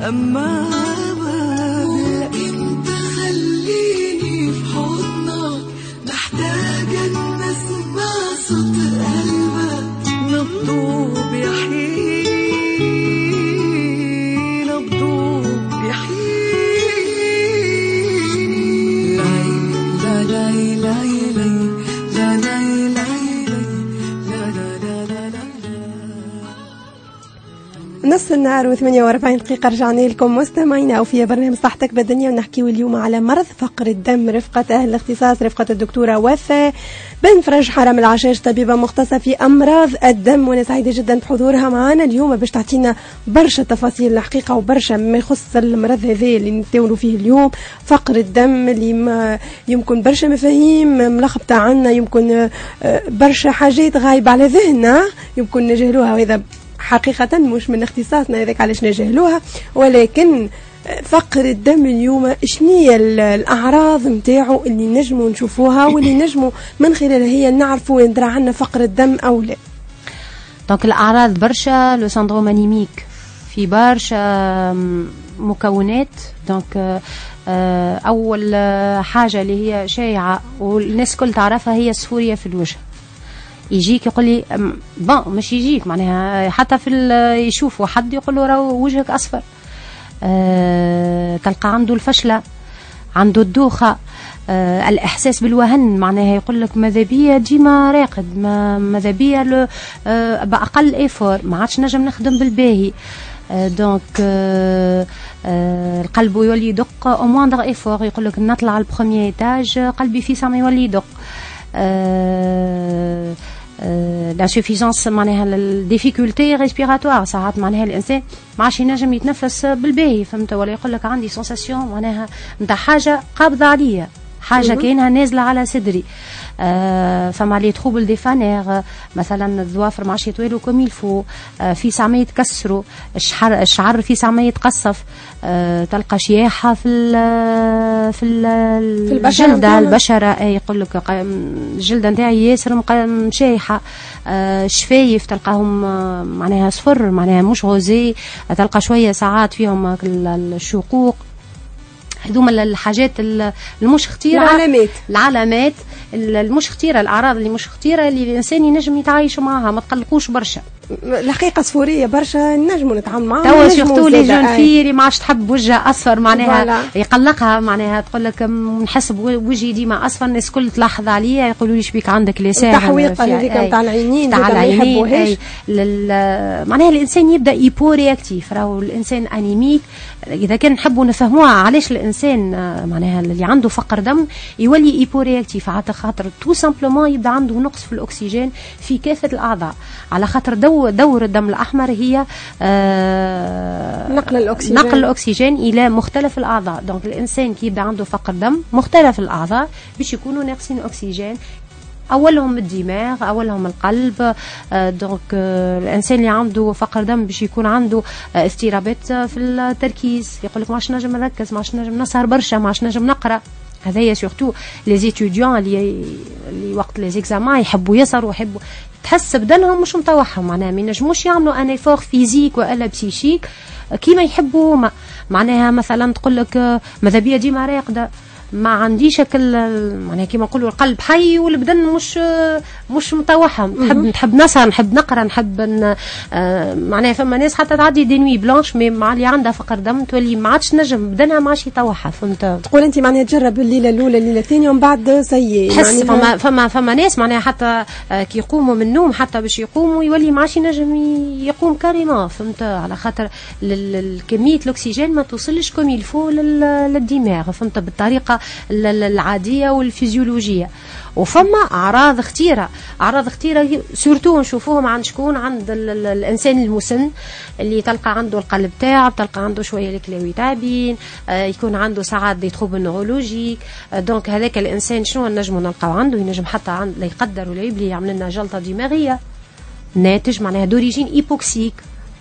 أما انت خليني في حضنك، محتاجة ان اسمع صوت قلبك، نبضه بيحيي نبضه بيحييني. لا لا لا لا لا لا نص النهار وثمانية وأربعين دقيقة. رجعنا لكم مستمعينا أو في برنامج صحتك بالدنيا، ونحكيو اليوم على مرض فقر الدم. رفقة أهل الاختصاص رفقة الدكتورة وفاء بن فرج حرام العشاش، طبيبة مختصة في أمراض الدم، وأنا سعيدة جدا بحضورها معنا اليوم باش تعطينا برشا تفاصيل الحقيقة وبرشا ما يخص المرض هذا اللي نتناولوا فيه اليوم، فقر الدم، اللي ما يمكن برشا مفاهيم ملخبطة عنا، يمكن برشا حاجات غايبة على ذهننا يمكن نجهلوها، وإذا حقيقة مش من اختصاصنا هذاك علاش نجهلوها. ولكن فقر الدم اليوم شنية الأعراض متاعه اللي نجموا نشوفوها واللي نجموا من خلالها هي نعرفوا إن درا عنا فقر الدم أو لا؟ دونك الأعراض برشا، لو سندروم أنيميك في برشا مكونات. دونك أول حاجة اللي هي شائعة والناس كل تعرفها هي الصفورية في الوجه. يجيك يقول لي بون مش يجيك معناها حتى في يشوفوا حد يقول له راهو وجهك اصفر. أه تلقى عنده الفشله، عنده الدوخه، أه الاحساس بالوهن، معناها يقول لك ماذا بيا ديما راقد، ما ماذا بيا أه باقل ايفور ما عادش نجم نخدم بالباهي. أه دونك أه أه القلب يولي يدق او موندغ ايفور، يقول لك نطلع البروميير ايتاج قلبي في سما يولي يدق. أه لانسوفيزونس معناها الديفيكولتي ريسبيراتوار، ساعات معناها الانسان ما عادش ينجم يتنفس بالباهي، فهمت؟ ولا يقول لك عندي سونساسيون معناها نتاع حاجه قابضه عليا، حاجه كانها نازله على صدري. آه فما لي تروبل دي فانير، مثلا الظوافر ما عادش يطويلوا كوم يلفو، آه في ساعه يتكسروا، الشعر الشعر في ساعه يتقصف، آه تلقى شياحه في ال في ال في الجلده البشره، اي يقول لك الجلده نتاعي ياسر مشايحه. آه الشفايف تلقاهم آه معناها صفر، معناها مش غوزي، تلقى شويه ساعات فيهم الشقوق. هذوما الحاجات المش خطيره، العلامات العلامات المش خطيره، الاعراض اللي مش خطيره اللي الانسان ينجم يتعايش معها، ما تقلقوش برشا. الحقيقه صفوريه برشا نجموا نتعامل معها. توا سيرتو لي جون في اللي ما عادش تحب وجهها اصفر، معناها بلا. يقلقها، معناها تقول لك نحس بوجهي ديما اصفر، الناس الكل تلاحظ عليا يقولوا لي شبيك عندك لسان التحويقه هذيك نتاع العينين تاع العينين، معناها الانسان يبدا ايبو رياكتيف. راهو الانسان انيميك اذا كان نحبوا نفهموها علاش الانسان معناها اللي عنده فقر دم يولي ايبو رياكتيف، على خاطر تو سامبلومون يبدا عنده نقص في الاكسجين في كافه الاعضاء، على خاطر دو دور الدم الأحمر هي آه نقل الأكسجين نقل الأكسجين إلى مختلف الأعضاء. دونك الإنسان كي يبدأ عنده فقر دم مختلف الأعضاء باش يكونوا ناقصين أكسجين، أولهم الدماغ، أولهم القلب. آه دونك آه الإنسان اللي عنده فقر دم باش يكون عنده آه اضطرابات في التركيز، يقول لك ما عادش نجم نركز، ما عادش نجم نسهر برشا، ما عادش نجم نقرأ. هذايا سورتو لي زيتوديون اللي اللي وقت لي زيكزامان يحبوا يسهروا ويحبوا، تحس بدنهم مش مطوحهم، معناها ما ينجموش يعملوا ان ايفور فيزيك والا بسيشيك كيما يحبوا هما. معناها مثلا تقول لك ماذا بيا ديما راقده، ما عنديش هكل معناها كيما نقولوا القلب حي والبدن مش مش مطوحهم، نحب نحب نسهر، نحب نقرا، نحب آه معناها فما ناس حتى تعدي دي نوي بلانش مي مع اللي عندها فقر دم تولي ما عادش نجم بدنها ما عادش يطوحها، فهمت؟ تقول انت معناها تجرب الليله الاولى الليله الثانيه ومن بعد سيء تحس فما فما فما ناس معناها حتى آه كي يقوموا من النوم حتى باش يقوموا يولي ما عادش ينجم يقوم كاريمون، فهمت؟ على خاطر كميه الاكسجين ما توصلش كوم يلفو للدماغ، فهمت؟ بالطريقه العاديه والفيزيولوجيه. وفما اعراض خطيره، اعراض خطيره سورتو نشوفوهم عند شكون؟ عند ال ال الانسان المسن اللي تلقى عنده القلب تاعب، تلقى عنده شويه الكلاوي تاعبين، آه يكون عنده ساعات دي تروبل نورولوجيك. آه دونك هذاك الانسان شنو نجموا نلقاو عنده؟ ينجم حتى عند لا يقدر ولا يبلي يعمل لنا جلطه دماغيه ناتج معناها دوريجين ايبوكسيك.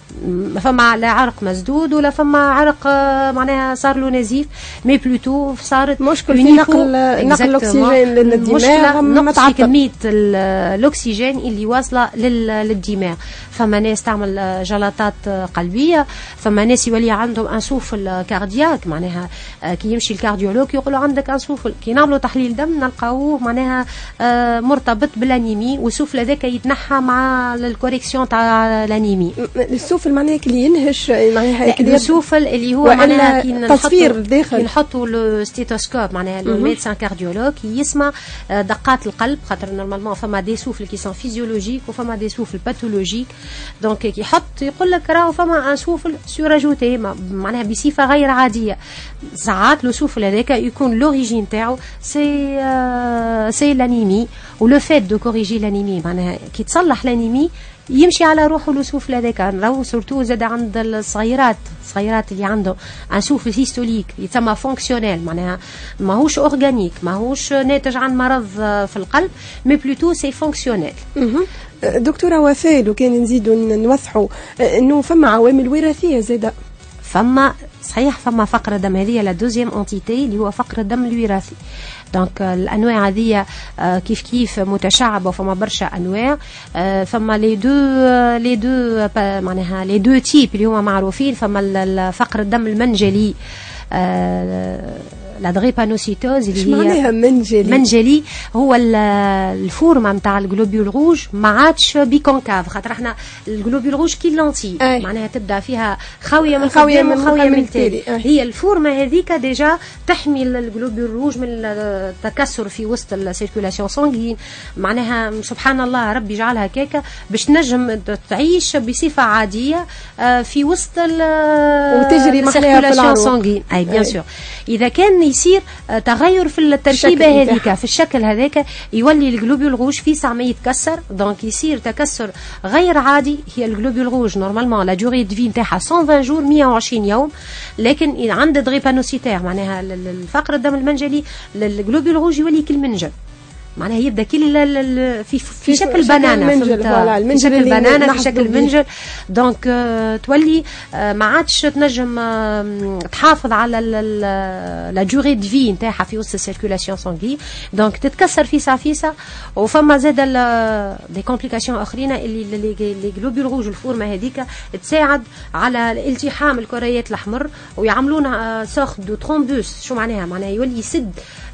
فما لا عرق مسدود ولا فما عرق معناها صار له نزيف، مي بلوتو صارت مشكل في نقل نقل الاكسجين للدماغ، نقص في كميه الاكسجين اللي واصله للدماغ. فما ناس تعمل جلطات قلبيه، فما ناس يولي عندهم انسوفل كاردياك، معناها كي يمشي الكارديولوج يقولوا عندك انسوفل، كي نعملوا تحليل دم نلقاوه معناها مرتبط بالانيمي، والسوفل هذاك يتنحى مع الكوريكسيون تاع الانيمي. السوفل معناها اللي ينهش معناها السوفل اللي هو معناها كي تصفير داخل نحطوا الستيتوسكوب معناها الميدسان كارديولوج يسمع دقات القلب، خاطر نورمالمون فما دي سوفل كي سون فيزيولوجيك وفما دي سوفل باثولوجيك. دونك كي يحط يقول لك راهو فما ان سوفل سوراجوتي معناها بصفه غير عاديه. ساعات لو سوفل هذاك يكون لوريجين تاعو سي آه سي لانيمي، ولو فيت دو كوريجي لانيمي معناها كي تصلح لانيمي يمشي على روحه لو سوفل هذاك. راهو سورتو زاد عند الصغيرات الصغيرات اللي عندهم ان سوفل هيستوليك يتسمى فونكسيونيل، معناها ماهوش اورغانيك، ماهوش ناتج عن مرض في القلب، مي بلوتو سي فونكسيونيل. دكتوره وفاء لو كان نزيدوا نوضحوا انه فما عوامل وراثيه زاده. فما صحيح فما فقر الدم، هذه لا دوزيام اونتيتي اللي هو فقر الدم الوراثي. دونك الانواع هذه كيف كيف متشعبه وفما برشا انواع. فما لي دو لي دو معناها لي دو تيب اللي هما معروفين. فما فقر الدم المنجلي لا دريبانوسيتوز اللي هي معناها منجلي. منجلي هو الفورمه نتاع الجلوبيول روج ما عادش بيكونكاف، خاطر احنا الجلوبيول روج كي لونتي معناها تبدا فيها خاويه من قدام وخاويه من التالي. هي الفورمه هذيك ديجا تحمي الجلوبيول روج من التكسر في وسط السيركولاسيون سانغين، معناها سبحان الله ربي جعلها كيكه باش تنجم تعيش بصفه عاديه في وسط وتجري محلها في العروق. اي بيان سور اذا كان يصير تغير في التركيبه هذيك في الشكل هذاك يولي الجلوبيول روج في ساعه ما يتكسر. دونك يصير تكسر غير عادي. هي الجلوبيول روج نورمالمون لا دوري دو في نتاعها مية وعشرين جور مية وعشرين يوم، لكن عند دريبانوسيتير معناها الفقر الدم المنجلي الجلوبيول روج يولي كالمنجل، معناها يبدا كل في في شكل بنانه في شكل بنانه في شكل منجل. دونك تولي ما عادش تنجم تحافظ على لا دوري دو في نتاعها في وسط السيركولاسيون سانغي. دونك تتكسر فيسا فيسا. وفما زاد دي كومبليكاسيون اخرين اللي لي جلوبيول روج الفورمه هذيك تساعد على التحام الكريات الاحمر ويعملون سورت دو ترومبوس. شو معناها؟ معناها يولي يسد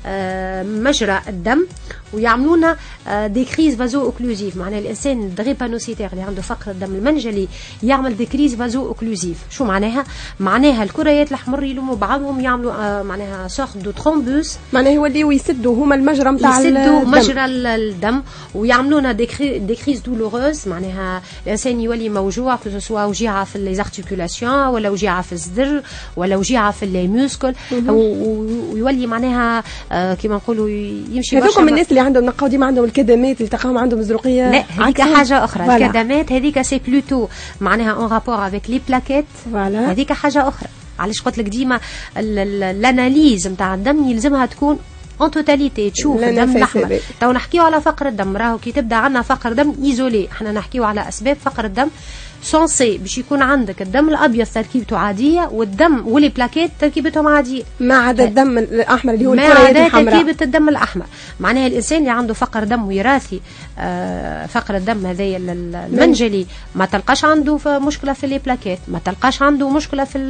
مجرى الدم ويعملونا دي كريز فازو اوكلوزيف. معناها الانسان الدريبانوسيتير اللي عنده فقر الدم المنجلي يعمل دي كريز فازو اوكلوزيف. شو معناها؟ معناها الكريات الاحمر يلموا بعضهم يعملوا معناها سورت دو ترومبوس، معناها يوليو يسدوا هما المجرى نتاع الدم، يسدوا مجرى الدم ويعملونا دي كري دي كريز دولوروز. معناها الانسان يولي موجوع كو سوا وجيعه في لي ارتيكولاسيون ولا وجيعه في الصدر ولا وجيعه في لي موسكل، ويولي معناها كيما نقولوا يمشي. هذوكم الناس اللي عندهم نقاو ديما عندهم الكدمات اللي تلقاهم عندهم زرقيه. لا هذيك حاجه اخرى. الكدمات هذيك سي بلوتو معناها اون رابور افيك لي بلاكيت، هذيك حاجه اخرى. علاش قلت لك ديما الاناليز نتاع الدم يلزمها تكون اون توتاليتي تشوف الدم الاحمر. تو نحكيو على فقر الدم، راهو كي تبدا عندنا فقر دم ايزولي، احنا نحكيو على اسباب فقر الدم سونسي باش يكون عندك الدم الابيض تركيبته عاديه والدم واللي بلاكيت تركيبتهم عاديه، ما عدا الدم الاحمر اللي هو الكريات الحمراء، ما عدا تركيبه الدم الاحمر. معناها الانسان اللي عنده فقر دم وراثي، آه فقر الدم هذايا المنجلي، ما تلقاش عنده مشكله في لي بلاكيت، ما تلقاش عنده مشكله في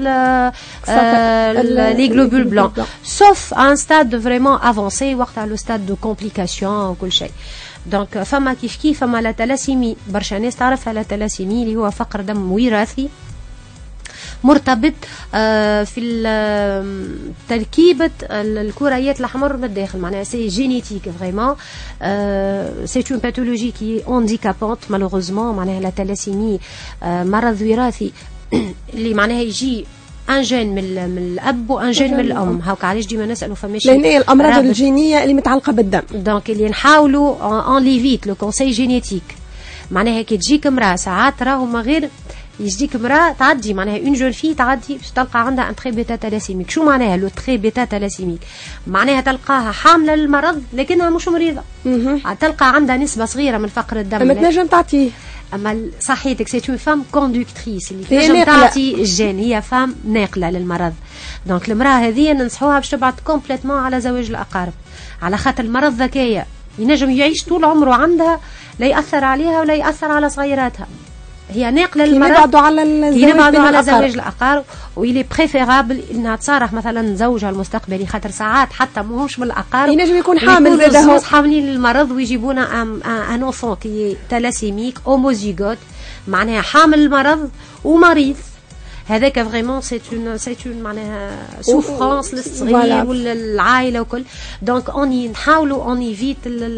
لي جلوبول بلان، سوف ان ستاد فريمون افونسي وقت على لو ستاد دو كومبليكاسيون وكل شيء. دونك فما كيف كيف فما لا تلاسيمي، برشا ناس تعرفها لا تلاسيمي اللي هو فقر دم وراثي مرتبط في تركيبة الكريات الأحمر من الداخل. معناها سي جينيتيك فريمون، سي اون باثولوجي كي اونديكابونت مالوغوزمون. معناها لا تلاسيمي مرض وراثي اللي معناها يجي ان جين من من الاب وان جين من الام. هاكا علاش ديما نسالوا فماشي لان هي الامراض الجينيه اللي متعلقه بالدم. دونك اللي نحاولوا اون ليفيت لو كونساي جينيتيك. معناها كي تجيك امراه ساعات راهو ما غير يجيك امراه تعدي معناها اون جون في تعدي باش تلقى عندها ان تري بيتا تلاسيميك. شو معناها لو تري بيتا تلاسيميك؟ معناها تلقاها حامله للمرض لكنها مش مريضه، تلقى عندها نسبه صغيره من فقر الدم. ما تنجم تعطيه اما صحيتك سي اون فام كوندكتريس اللي تنجم تعطي الجين، هي فام ناقله للمرض. دونك المراه هذه ننصحوها باش تبعد كومبليتمون على زواج الاقارب، على خاطر المرض ذكيه ينجم يعيش طول عمره عندها، لا ياثر عليها ولا ياثر على صغيراتها. هي ناقله للمرض. يبعدوا على الزواج يبعدوا على زواج الاقارب، ويلي بريفيرابل انها تصارح مثلا زوجها المستقبلي، خاطر ساعات حتى ماهوش من الاقارب ينجم يكون حامل زاده حاملين للمرض ويجيبونا ان ان انفون كي تالاسيميك اوموزيغوت، معناها حامل المرض ومريض. هذاك فريمون سي اون سي اون معناها سوفرانس للصغير والعائله وكل. دونك اوني نحاولوا اوني فيت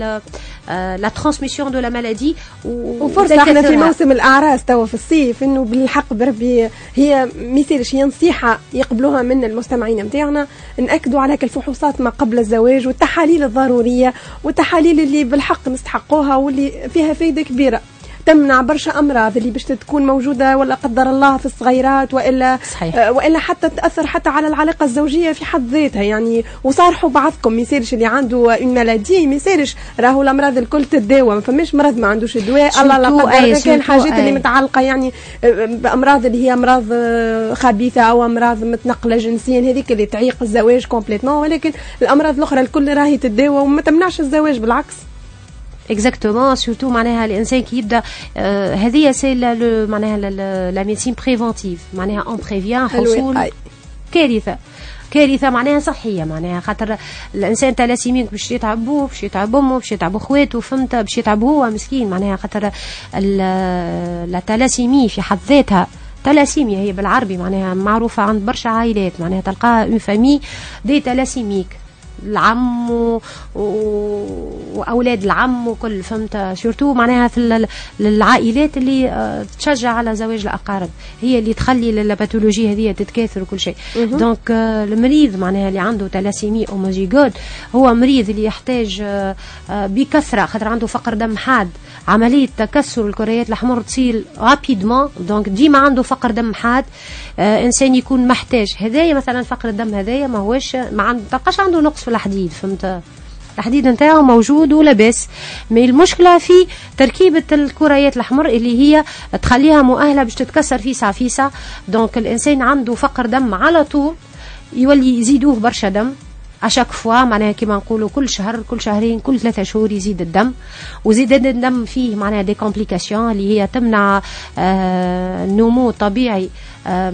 لا ترانسميسيون دو لا مالادي. وفرصه احنا في موسم الاعراس توا في الصيف انه بالحق بربي هي ما يصيرش، هي نصيحه يقبلوها من المستمعين نتاعنا، ناكدوا على الفحوصات ما قبل الزواج والتحاليل الضروريه والتحاليل اللي بالحق نستحقوها واللي فيها فايده كبيره، تمنع برشا امراض اللي باش تكون موجوده ولا قدر الله في الصغيرات، والا صحيح. والا حتى تاثر حتى على العلاقه الزوجيه في حد ذاتها. يعني وصارحوا بعضكم، ما يصيرش اللي عنده اون مالادي ما يصيرش راهو الامراض الكل تداوى، ما فماش مرض ما عندوش دواء، الله لا قدر كان حاجات اللي متعلقه يعني بامراض اللي هي امراض خبيثه او امراض متنقله جنسيا، هذيك اللي تعيق الزواج كومبليتمون. ولكن الامراض الاخرى الكل راهي تداوى وما تمنعش الزواج، بالعكس. اكزاكتومون. سورتو معناها الانسان كي يبدا آه هذه سي معناها لا ميديسين بريفونتيف، معناها اون بريفيان حصول كارثه كارثه معناها صحيه، معناها خاطر الانسان تلاسيميك باش يتعب بوه، باش يتعب امه، باش يتعب اخواته، فهمت، باش يتعب هو مسكين، معناها خاطر لا تلاسيمي في حد ذاتها تلاسيميا هي بالعربي معناها معروفه عند برشا عائلات، معناها تلقاها اون فامي دي تلاسيميك، العم و... و... واولاد العم وكل، فهمت، سورتو معناها في العائلات اللي تشجع على زواج الاقارب هي اللي تخلي الباثولوجي هذه تتكاثر وكل شيء. دونك المريض معناها اللي عنده تلاسيمي اوموزيغوت هو مريض اللي يحتاج بكثره، خاطر عنده فقر دم حاد، عمليه تكسر الكريات الحمر تصير رابيدمون، دونك ديما عنده فقر دم حاد. آه انسان يكون محتاج هدايا مثلا فقر الدم هدايا ما هوش ما عنده تلقاش عنده نقص في الحديد، فهمت، الحديد نتاعو موجود ولا بس، مي المشكله في تركيبه الكريات الحمر اللي هي تخليها مؤهله باش تتكسر فيسع فيسع. دونك الانسان عنده فقر دم على طول، يولي يزيدوه برشا دم اشاك فوا، معناها كيما نقولوا كل شهر كل شهرين كل ثلاثة شهور يزيد الدم، وزيد الدم فيه معناها دي كومبليكاسيون اللي هي تمنع آه النمو الطبيعي آه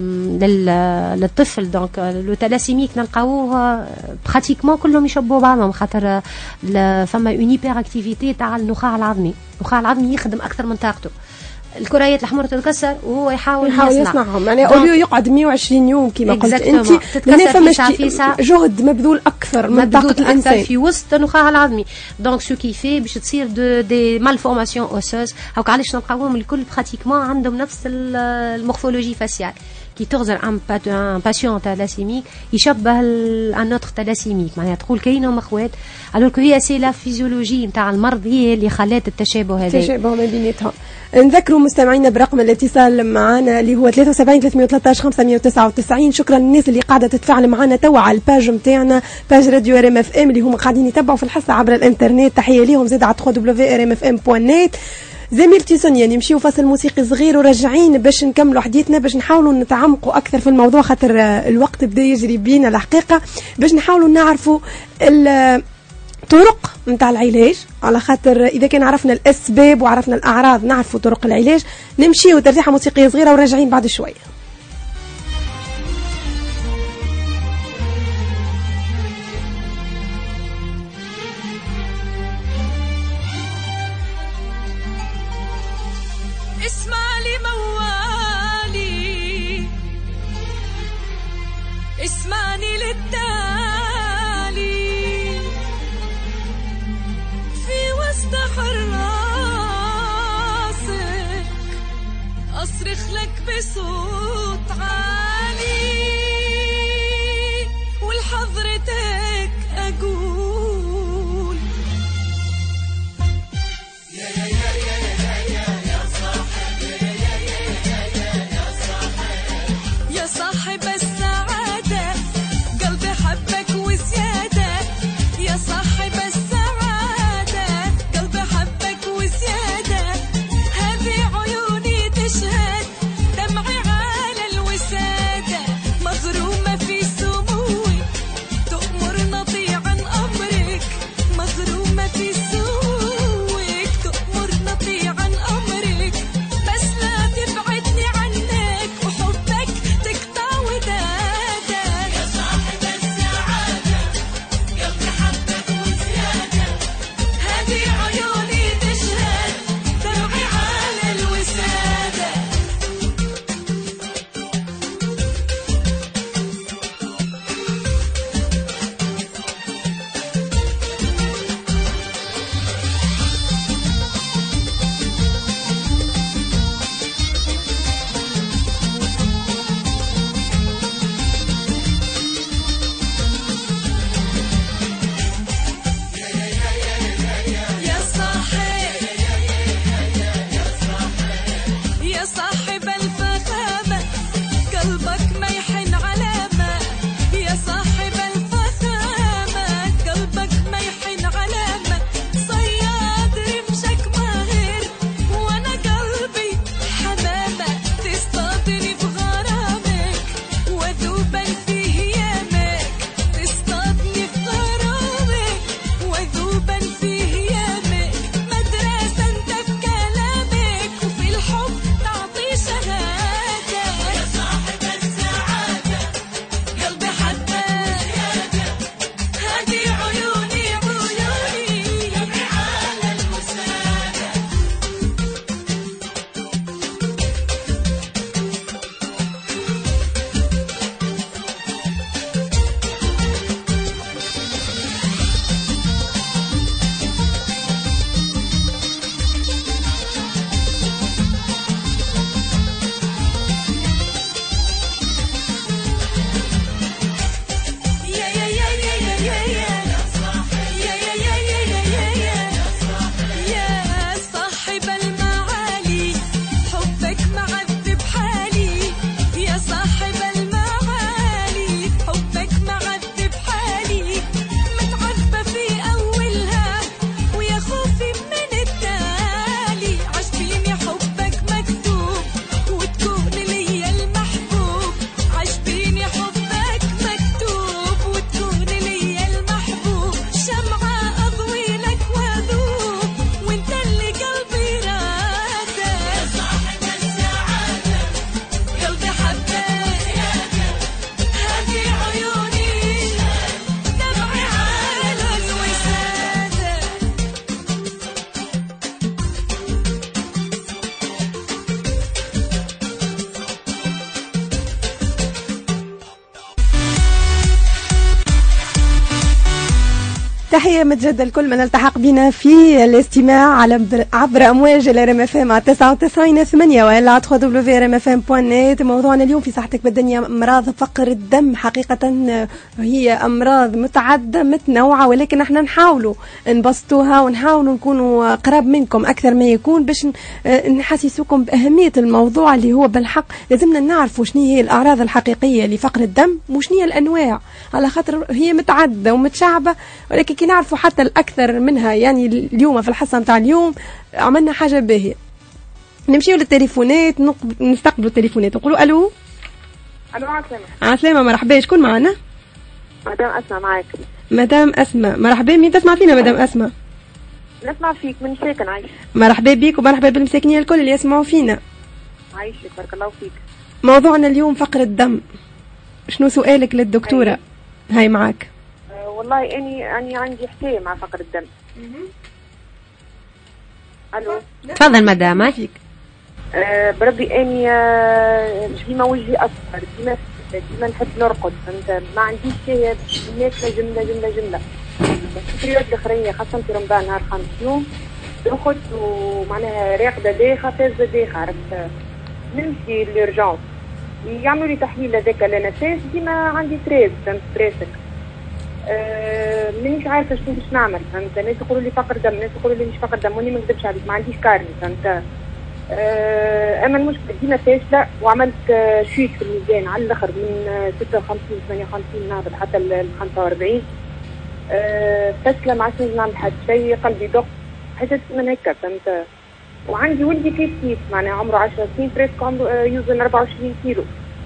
للطفل. دونك لو تلاسيميك نلقاوه براتيكمون كلهم يشبهوا بعضهم، خاطر فما اون هيبر اكتيفيتي تاع النخاع العظمي، النخاع العظمي يخدم اكثر من طاقته، الكريات الحمر تتكسر وهو يحاول, يحاول يصنع يصنعهم، يعني اوليو يقعد مئة وعشرين يوم كما قلت انت، تتكسر جهد مبذول اكثر من طاقه الانسان في وسط النخاع العظمي. دونك سو كي في باش تصير دو دي مالفورماسيون اوسوز، هاك علاش نلقاوهم الكل براتيكمون عندهم نفس المورفولوجي فاسيال. كي تغزر ان باسيون تالاسيميك يشبه ان اوتر تالاسيميك، معناها تقول كاينهم اخوات، الوغ كو هي سي لا فيزيولوجي نتاع المرض هي اللي خلات التشابه هذا، التشابه ما بيناتهم. نذكروا مستمعينا برقم الاتصال معنا اللي هو ثلاثة وسبعين ثلاثمئة وثلاثة عشر خمسمئة وتسعة وتسعين. شكرا للناس اللي قاعده تتفاعل معنا توا على الباج نتاعنا، باج راديو ار ام اف ام، اللي هم قاعدين يتبعوا في الحصه عبر الانترنت. تحيه ليهم زاد على دبليو دبليو دبليو ار ام اف ام دوت نت. زميلتي سونيا نمشيو فاصل موسيقي صغير وراجعين باش نكملوا حديثنا، باش نحاولوا نتعمقوا اكثر في الموضوع، خاطر الوقت بدا يجري بينا الحقيقه، باش نحاولوا نعرفوا طرق نتاع العلاج، على خاطر اذا كان عرفنا الاسباب وعرفنا الاعراض نعرفوا طرق العلاج. نمشيو ترتيحه موسيقيه صغيره وراجعين بعد شويه. اسمع لي موالي، اسمعني للتالي، في وسط حراسك أصرخ لك بصوت عالي، ولحضرتك أقول يا يا يا يا يا يا صاحب، يا يا يا يا يا صاحب، يا صاحب السعادة قلبي حبك وزيادة، يا صاحب السعادة قلبي حبك وزيادة، هذه عيون تحية متجدة لكل من التحق بنا في الاستماع على عبر أمواج الرم اف ام تسعة وتسعين ثمانية وإلا على دبليو دبليو ار ام اف ام دوت نت. موضوعنا اليوم في صحتك بالدنيا أمراض فقر الدم. حقيقة هي أمراض متعددة متنوعة، ولكن احنا نحاولوا نبسطوها ونحاولوا نكونوا قراب منكم أكثر ما يكون باش نحسسوكم بأهمية الموضوع اللي هو بالحق لازمنا نعرفوا شنو هي الأعراض الحقيقية لفقر الدم وشنو هي الأنواع، على خاطر هي متعددة ومتشعبة، ولكن كي نعرفوا حتى الأكثر منها. يعني اليوم في الحصة متاع اليوم عملنا حاجة باهية. نمشيو للتليفونات، نستقبلوا التليفونات نقولوا ألو. ألو عسلامة. عسلامة، مرحبا. شكون معنا؟ مدام أسماء معاك. مدام أسماء، مرحبا. مين تسمع فينا مدام أسماء؟ نسمع فيك من ساكن عايش. مرحبا بيك ومرحبا بالمساكنين الكل اللي يسمعوا فينا. عايشك بارك الله فيك. موضوعنا اليوم فقر الدم. شنو سؤالك للدكتورة؟ هاي معك. أه والله اني اني عندي حكايه مع فقر الدم. الو تفضل مدام. فيك. أه بربي اني أه ديما وجهي اصفر، ديما ديما نحب نرقد، فهمت؟ ما عنديش شيء ماكله جمله جمله جمله. في الرياض الاخرانيه خاصه في رمضان نهار خمس يوم نرقد ومعناها راقده داخه فازه داخه، عرفت؟ نمشي للرجونس يعملوا لي تحليل هذاك لنفاس، ديما عندي تريز، فهمت؟ تريسك. أه مانيش عارفه شنو باش نعمل، فهمت؟ ناس يقولوا لي فقر دم، ناس يقولوا لي مش فقر دم، واني ما نكذبش عليك ما عنديش كارني، فهمت؟ أه اما المشكله ديما فاشله، وعملت أه شيت في الميزان على الاخر من أه ستة وخمسين ثمانية وخمسين نهبط حتى ل خمسة وأربعين. أه فاشله ما عادش نعمل حتى شيء، قلبي دق حاجات من هكا، فهمت؟ وعندي ولدي كيف كيف معناها عمره عشر سنين بريسك، عمره أه يوزن أربعة وعشرين كيلو.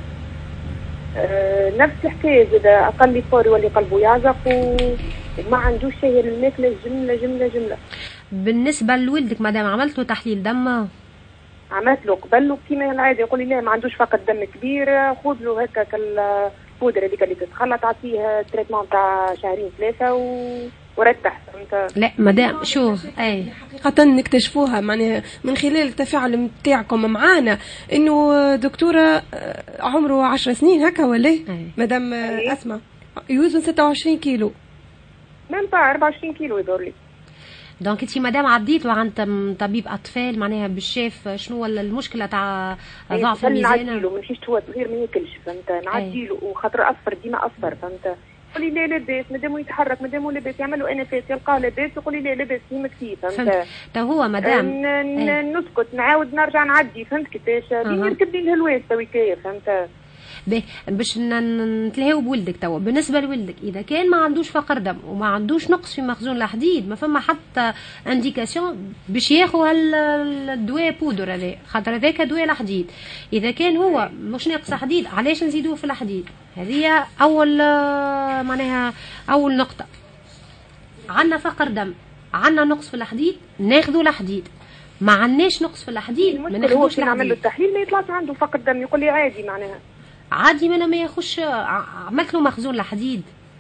أه نفس الحكايه زاد اقل فور يولي قلبه يعزق وما عندوش شيء الماكله جمله جمله جمله. بالنسبه لولدك مدام عملت له تحليل دم؟ عملت له قبل وكيما العاده يقول لي لا ما عندوش فقر دم كبير، خذ له هكا البودره هذيك اللي تتخلط، عطيه تريتمون تاع شهرين ثلاثه و... ورتح، فهمت؟ لا مدام شو اي حقيقة نكتشفوها معناها من خلال التفاعل نتاعكم معانا انه دكتورة عمره عشر سنين هكا ولا ايه؟ مدام أسماء يوزن ستة وعشرين كيلو. مام با أربعة وعشرين كيلو يدور لي. دونك انتي مدام عديتوا عند طبيب اطفال معناها بالشاف شنو ولا المشكله تاع ضعف الميزان؟ نعديله ما نمشيش هو صغير ما ياكلش، فهمت؟ نعديله وخاطر اصفر ديما اصفر، فهمت؟ يقول لي لا لاباس مادامو يتحرك مادامو لاباس يعملوا انفاس يلقاه لاباس، يقول لي لا لاباس يهمك فيه، فهمت؟ تو هو مدام نسكت نعاود نرجع نعدي، فهمت كيفاش؟ بين يركب لي الهلواس تويكايه، فهمت؟ باش نتلهاو بولدك توا. بالنسبه لولدك اذا كان ما عندوش فقر دم وما عندوش نقص في مخزون الحديد، ما فما حتى انديكاسيون باش ياخذ الدواء بودر هذا، خاطر هذاك دواء الحديد. اذا كان هو مش ناقص حديد علاش نزيدوه في الحديد؟ هذه اول معناها اول نقطه. عندنا فقر دم، عندنا نقص في الحديد، ناخذوا الحديد. ما عندناش نقص في الحديد ما ناخذوش الحديد. نعمل له التحليل ما يطلعش عنده فقر دم، يقول لي عادي معناها عادي ما ما ياخش. عملت له مخزون الحديد،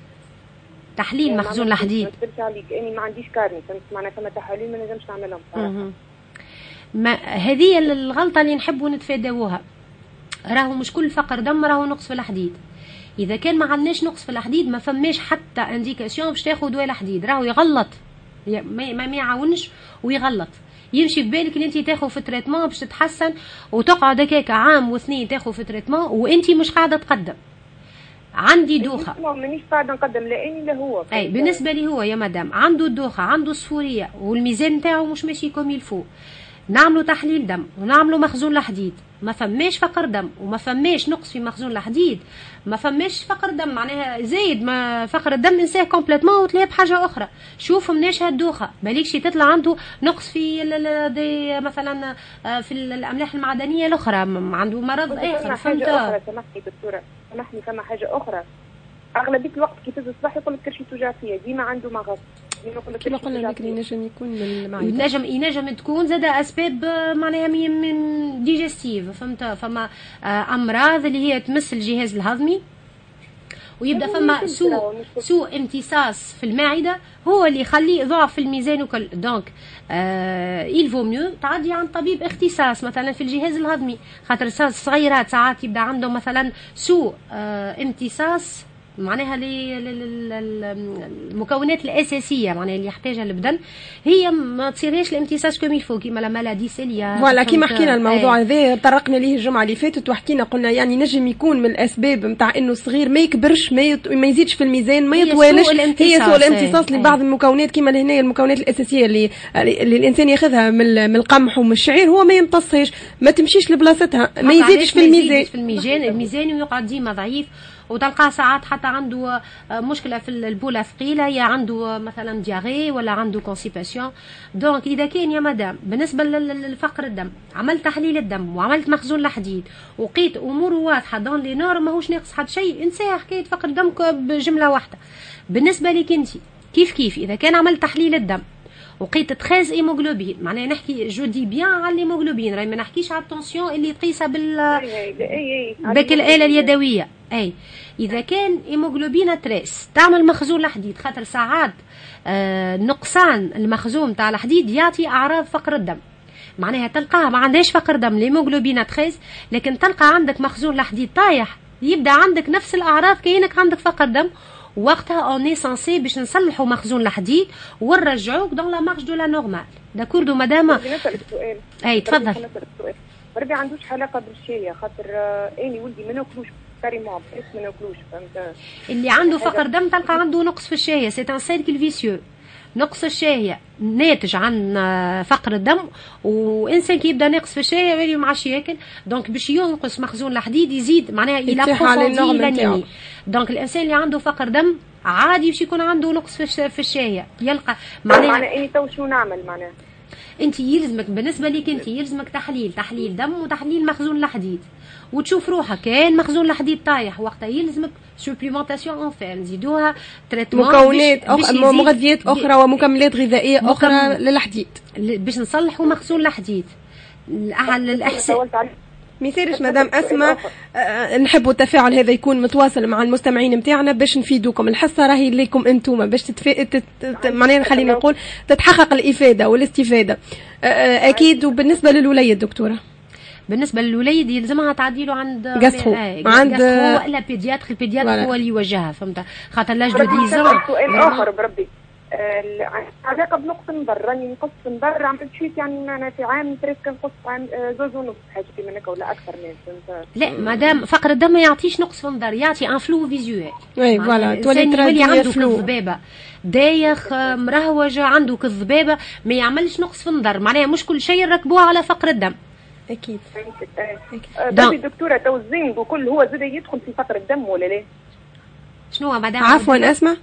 تحليل مخزون الحديد. ما عليك اني ما عنديش كارني، فهمت؟ معناها فما تحاليل ما نجمش نعملهم صراحه. ما هذه الغلطه اللي نحبوا نتفاداوها. راهو مش كل فقر دم راهو نقص في الحديد. اذا كان ما عندناش نقص في الحديد ما فماش حتى انديكاسيون باش تاخذ دواء الحديد. راهو يغلط ما ما يعاونش ويغلط، يمشي في بالك ان انت تاخذ في تريتمون باش تتحسن وتقعد هكاك عام واثنين تاخذ في تريتمون وانت مش قاعده تقدم. عندي دوخه مانيش قاعده نقدم لا اني لا هو. اي بالنسبه لي هو يا مدام عنده الدوخه، عنده الصفوريه والميزان نتاعو مش ماشي كوم يلفو، نعملوا تحليل دم ونعملوا مخزون الحديد، ما فماش فقر دم وما فماش نقص في مخزون الحديد، ما فماش فقر دم معناها زايد ما فقر الدم ننساه كومبليتمون وتلاقي بحاجه اخرى. شوف مناش هالدوخه مالكش تطلع عنده نقص في دي مثلا في الاملاح المعدنيه الاخرى، عنده مرض اخر، فهمت؟ اخرى سامحني دكتوره سامحني، فما حاجه اخرى اغلبيه الوقت كي تهز الصباح يقول لك كرشي توجع فيا، ديما عنده مغص. كما قلنا بكري ينجم يكون من المعده، ينجم ينجم تكون زاد اسباب معناها من ديجستيف، فهمت؟ فما امراض اللي هي تمس الجهاز الهضمي ويبدا فما سوء سوء امتصاص في المعده هو اللي يخلي ضعف في الميزان وكل. دونك آه يلفو ميو تعدي عن طبيب اختصاص مثلا في الجهاز الهضمي، خاطر الصغيرات ساعات يبدا عندهم مثلا سوء آه امتصاص معناها المكونات الاساسيه معناها اللي يحتاجها البدن هي ما تصيرهاش الامتصاص كوم يفو كيما لا مالادي سيليا. فوالا كيما حكينا الموضوع هذا طرقنا ليه الجمعه اللي فاتت وحكينا قلنا يعني نجم يكون من الاسباب نتاع انه الصغير ما يكبرش ما, يط... ما يزيدش في الميزان ما يطوالش هي سوء الامتصاص لبعض المكونات كيما لهنا المكونات الاساسيه اللي اللي الانسان ياخذها من من القمح ومن الشعير هو ما يمتصهاش ما تمشيش لبلاصتها ما يزيدش في الميزان في الميزان الميزان ويقعد ديما ضعيف وتلقى ساعات حتى عنده مشكله في البوله ثقيله يا عنده مثلا دياغي ولا عنده كونسيباسيون. دونك اذا كان يا مدام بالنسبه للفقر الدم عملت تحليل الدم وعملت مخزون الحديد وقيت اموره واضحه دون لي نور ماهوش ناقص حد شيء انساها حكايه فقر الدم بجمله واحده. بالنسبه لك انت كيف كيف اذا كان عملت تحليل الدم وقيت تخاز هيموغلوبين معناها نحكي جو دي بيان على الهيموغلوبين راهي ما نحكيش على التونسيون اللي تقيسها بال بك الاله اليدويه. اي اذا كان هيموغلوبين تريس تعمل مخزون الحديد خاطر ساعات آه نقصان المخزون تاع الحديد يعطي اعراض فقر الدم معناها تلقاها ما عندهاش فقر دم الهيموغلوبين تريس لكن تلقى عندك مخزون الحديد طايح يبدا عندك نفس الاعراض كأنك عندك فقر دم. وقتها اوني سانسي باش نصلحوا مخزون الحديد ونرجعوك دون لا مارش دو لا نورمال. داكور دو مدام. نسال السؤال. اي تفضل. بربي عندوش علاقه بالشايه خاطر اني ولدي ما ناكلوش كاريمون بس ما ناكلوش فهمت. اللي عنده فقر دم تلقى عنده نقص في الشايه سي ان سيركل فيسيو. نقص الشايه ناتج عن فقر الدم وانسان كي يبدا ناقص في الشايه يولي ما عادش ياكل دونك باش ينقص مخزون الحديد يزيد معناها الى بروفوندي لانيمي. دونك الانسان اللي عنده فقر دم عادي باش يكون عنده نقص في الشايه يلقى معناها معناها اني تو شنو نعمل معناها انت يلزمك بالنسبه ليك انت يلزمك تحليل تحليل دم وتحليل مخزون الحديد وتشوف روحك كان مخزون الحديد طايح وقتها يلزمك سوبليمونتاسيون اون فير نزيدوها تريتمون مكونات أخرى مغذيات اخرى ومكملات غذائيه اخرى للحديد باش نصلحوا مخزون الحديد على الاحساس. ما يصيرش مدام اسماء أه نحبوا التفاعل هذا يكون متواصل مع المستمعين نتاعنا باش نفيدوكم. الحصه راهي ليكم انتم باش تتفا... تت... معناها خلينا نقول تتحقق الافاده والاستفاده أه اكيد. وبالنسبه للوليد دكتوره بالنسبه للوليد يلزمها تعدي له عند غاسترو آه عند ولا بيدياتر البيدياتر هو اللي يوجهها فهمت خاطر لاج دو ديزون. سؤال اخر بربي علاقه بنقص النظر راني نقص النظر عملت شيء يعني انا في عام بريسك نقص عام زوج ونص حاجه كيما هكا ولا اكثر من فهمت. لا مادام فقر الدم ما يعطيش نقص في النظر يعطي ان فلو فيزوال. اي فوالا تولي تولي عنده كذبابه دايخ مرهوجه عنده كذبابه ما يعملش نقص في النظر معناها مش كل شيء نركبوه على فقر الدم. اكيد اكيد. دكتوره تو الزنك وكل هو زاد يدخل في فقر الدم ولا لا؟ شنو مدام عفوا اسمع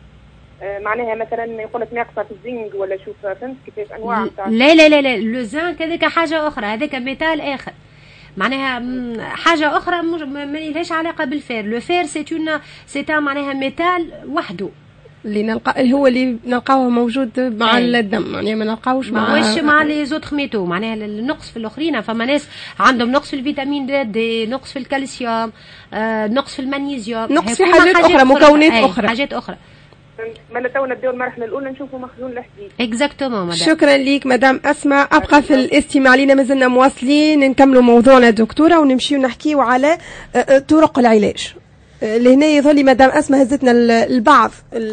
معناها مثلا يقول لك ناقصه في الزنك ولا شوف فهمت كيفاش انواع تاع. لا لا لا لا لو زنك هذاك حاجه اخرى هذاك ميتال اخر معناها حاجه اخرى ما لهاش علاقه بالفير. لو فير سي اون سي معناها ميتال وحده اللي نلقى هو اللي نلقاوه موجود مع أي. الدم يعني ما نلقاوش مع ماهوش مع لي زوتر ميتو معناها النقص في الاخرين. فما ناس عندهم نقص في الفيتامين دي نقص في الكالسيوم آه، نقص في المغنيسيوم نقص في حاجات, حاجات اخرى مكونات اخرى حاجات اخرى. ما تو نبداو المرحله الاولى نشوفوا مخزون الحديد. اكزاكتومون مدام. شكرا ليك مدام اسماء. ابقى في الاستماع لينا مازلنا مواصلين نكملوا موضوعنا دكتوره ونمشيو نحكيو على طرق العلاج. لهنا يظل مدام اسماء هزتنا البعض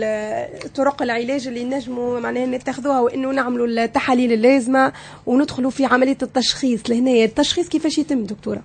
طرق العلاج اللي نجموا معناها نتخذوها وانه نعملوا التحاليل اللازمه وندخلوا في عمليه التشخيص. لهنا التشخيص كيفاش يتم دكتوره؟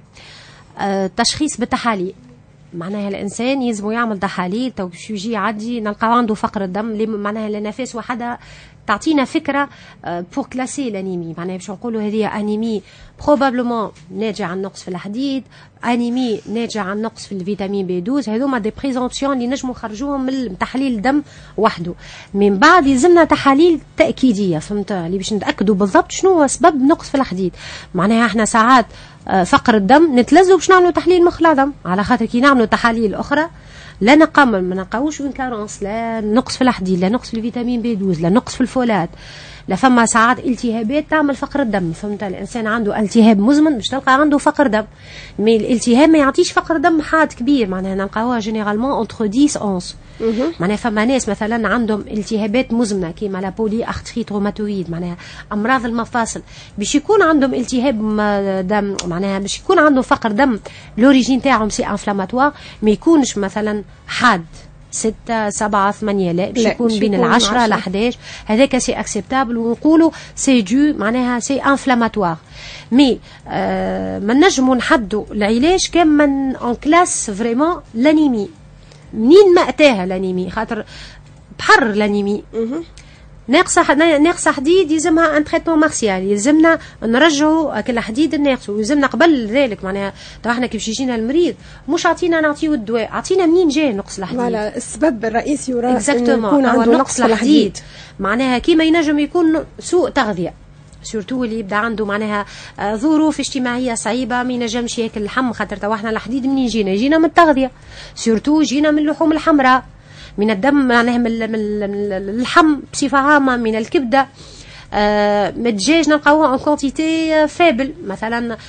التشخيص بالتحاليل معناها الانسان يلزم يعمل تحاليل تو باش يجي يعدي نلقاو عنده فقر الدم اللي معناها النفس وحده تعطينا فكره بور كلاسي الانيمي معناها باش نقولوا هذه انيمي بروبابلمون ناتجه عن نقص في الحديد انيمي ناتجه عن نقص في الفيتامين بي اثناشر هذوما دي بريزونسيون اللي نجموا نخرجوهم من تحليل الدم وحده. من بعد يلزمنا تحاليل تاكيديه فهمت اللي باش نتاكدوا بالضبط شنو هو سبب نقص في الحديد. معناها احنا ساعات فقر الدم نتلزوا باش نعملوا تحليل مخ العظم على خاطر كي نعملوا تحاليل اخرى لا نقام ما نلقاوش اون كارونس لا نقص في الحديد لا نقص في الفيتامين بي اثناشر لا نقص في الفولات لا فما ساعات التهابات تعمل فقر الدم فهمت. الانسان عنده التهاب مزمن باش تلقى عنده فقر دم مي الالتهاب ما يعطيش فقر دم حاد كبير معناها نلقاوها جينيرالمون اونتر عشرة اونس معناها فما ناس مثلا عندهم التهابات مزمنه كيما لا بولي ارثريت روماتويد معناها امراض المفاصل باش يكون عندهم التهاب دم معناها باش يكون عندهم فقر دم لوريجين تاعهم سي انفلاماتوار ما يكونش مثلا حاد ستة سبعة ثمانية لا باش يكون بين العشرة لحداش. هذاك سي اكسبتابل ونقولوا سي دو معناها سي انفلاماتوار. مي آه ما نجموا نحدوا العلاج كان من اون كلاس فريمون لانيمي. منين ما اتاها لانيمي؟ خاطر بحر لانيمي ناقصه ناقصه حديد، يلزمها ان تريتمون مارسيال، يلزمنا نرجعوا كل حديد الناقص، ويلزمنا قبل ذلك معناها تو احنا كيف يجينا المريض مش عطينا نعطيو الدواء، عطينا منين جاي نقص الحديد. فوالا السبب الرئيسي وراء يكون عنده نقص الحديد معناها كيما ينجم يكون سوء تغذيه، سورتو اللي يبدا عنده معناها ظروف اجتماعيه صعيبه ما ينجمش ياكل اللحم، خاطر تو احنا الحديد منين يجينا؟ يجينا من التغذيه، سورتو يجينا من اللحوم الحمراء، من الدم معناها من اللحم بصفه عامه، من الكبده. آه الدجاج نلقاوه ان كونتيتي فابل. مثلا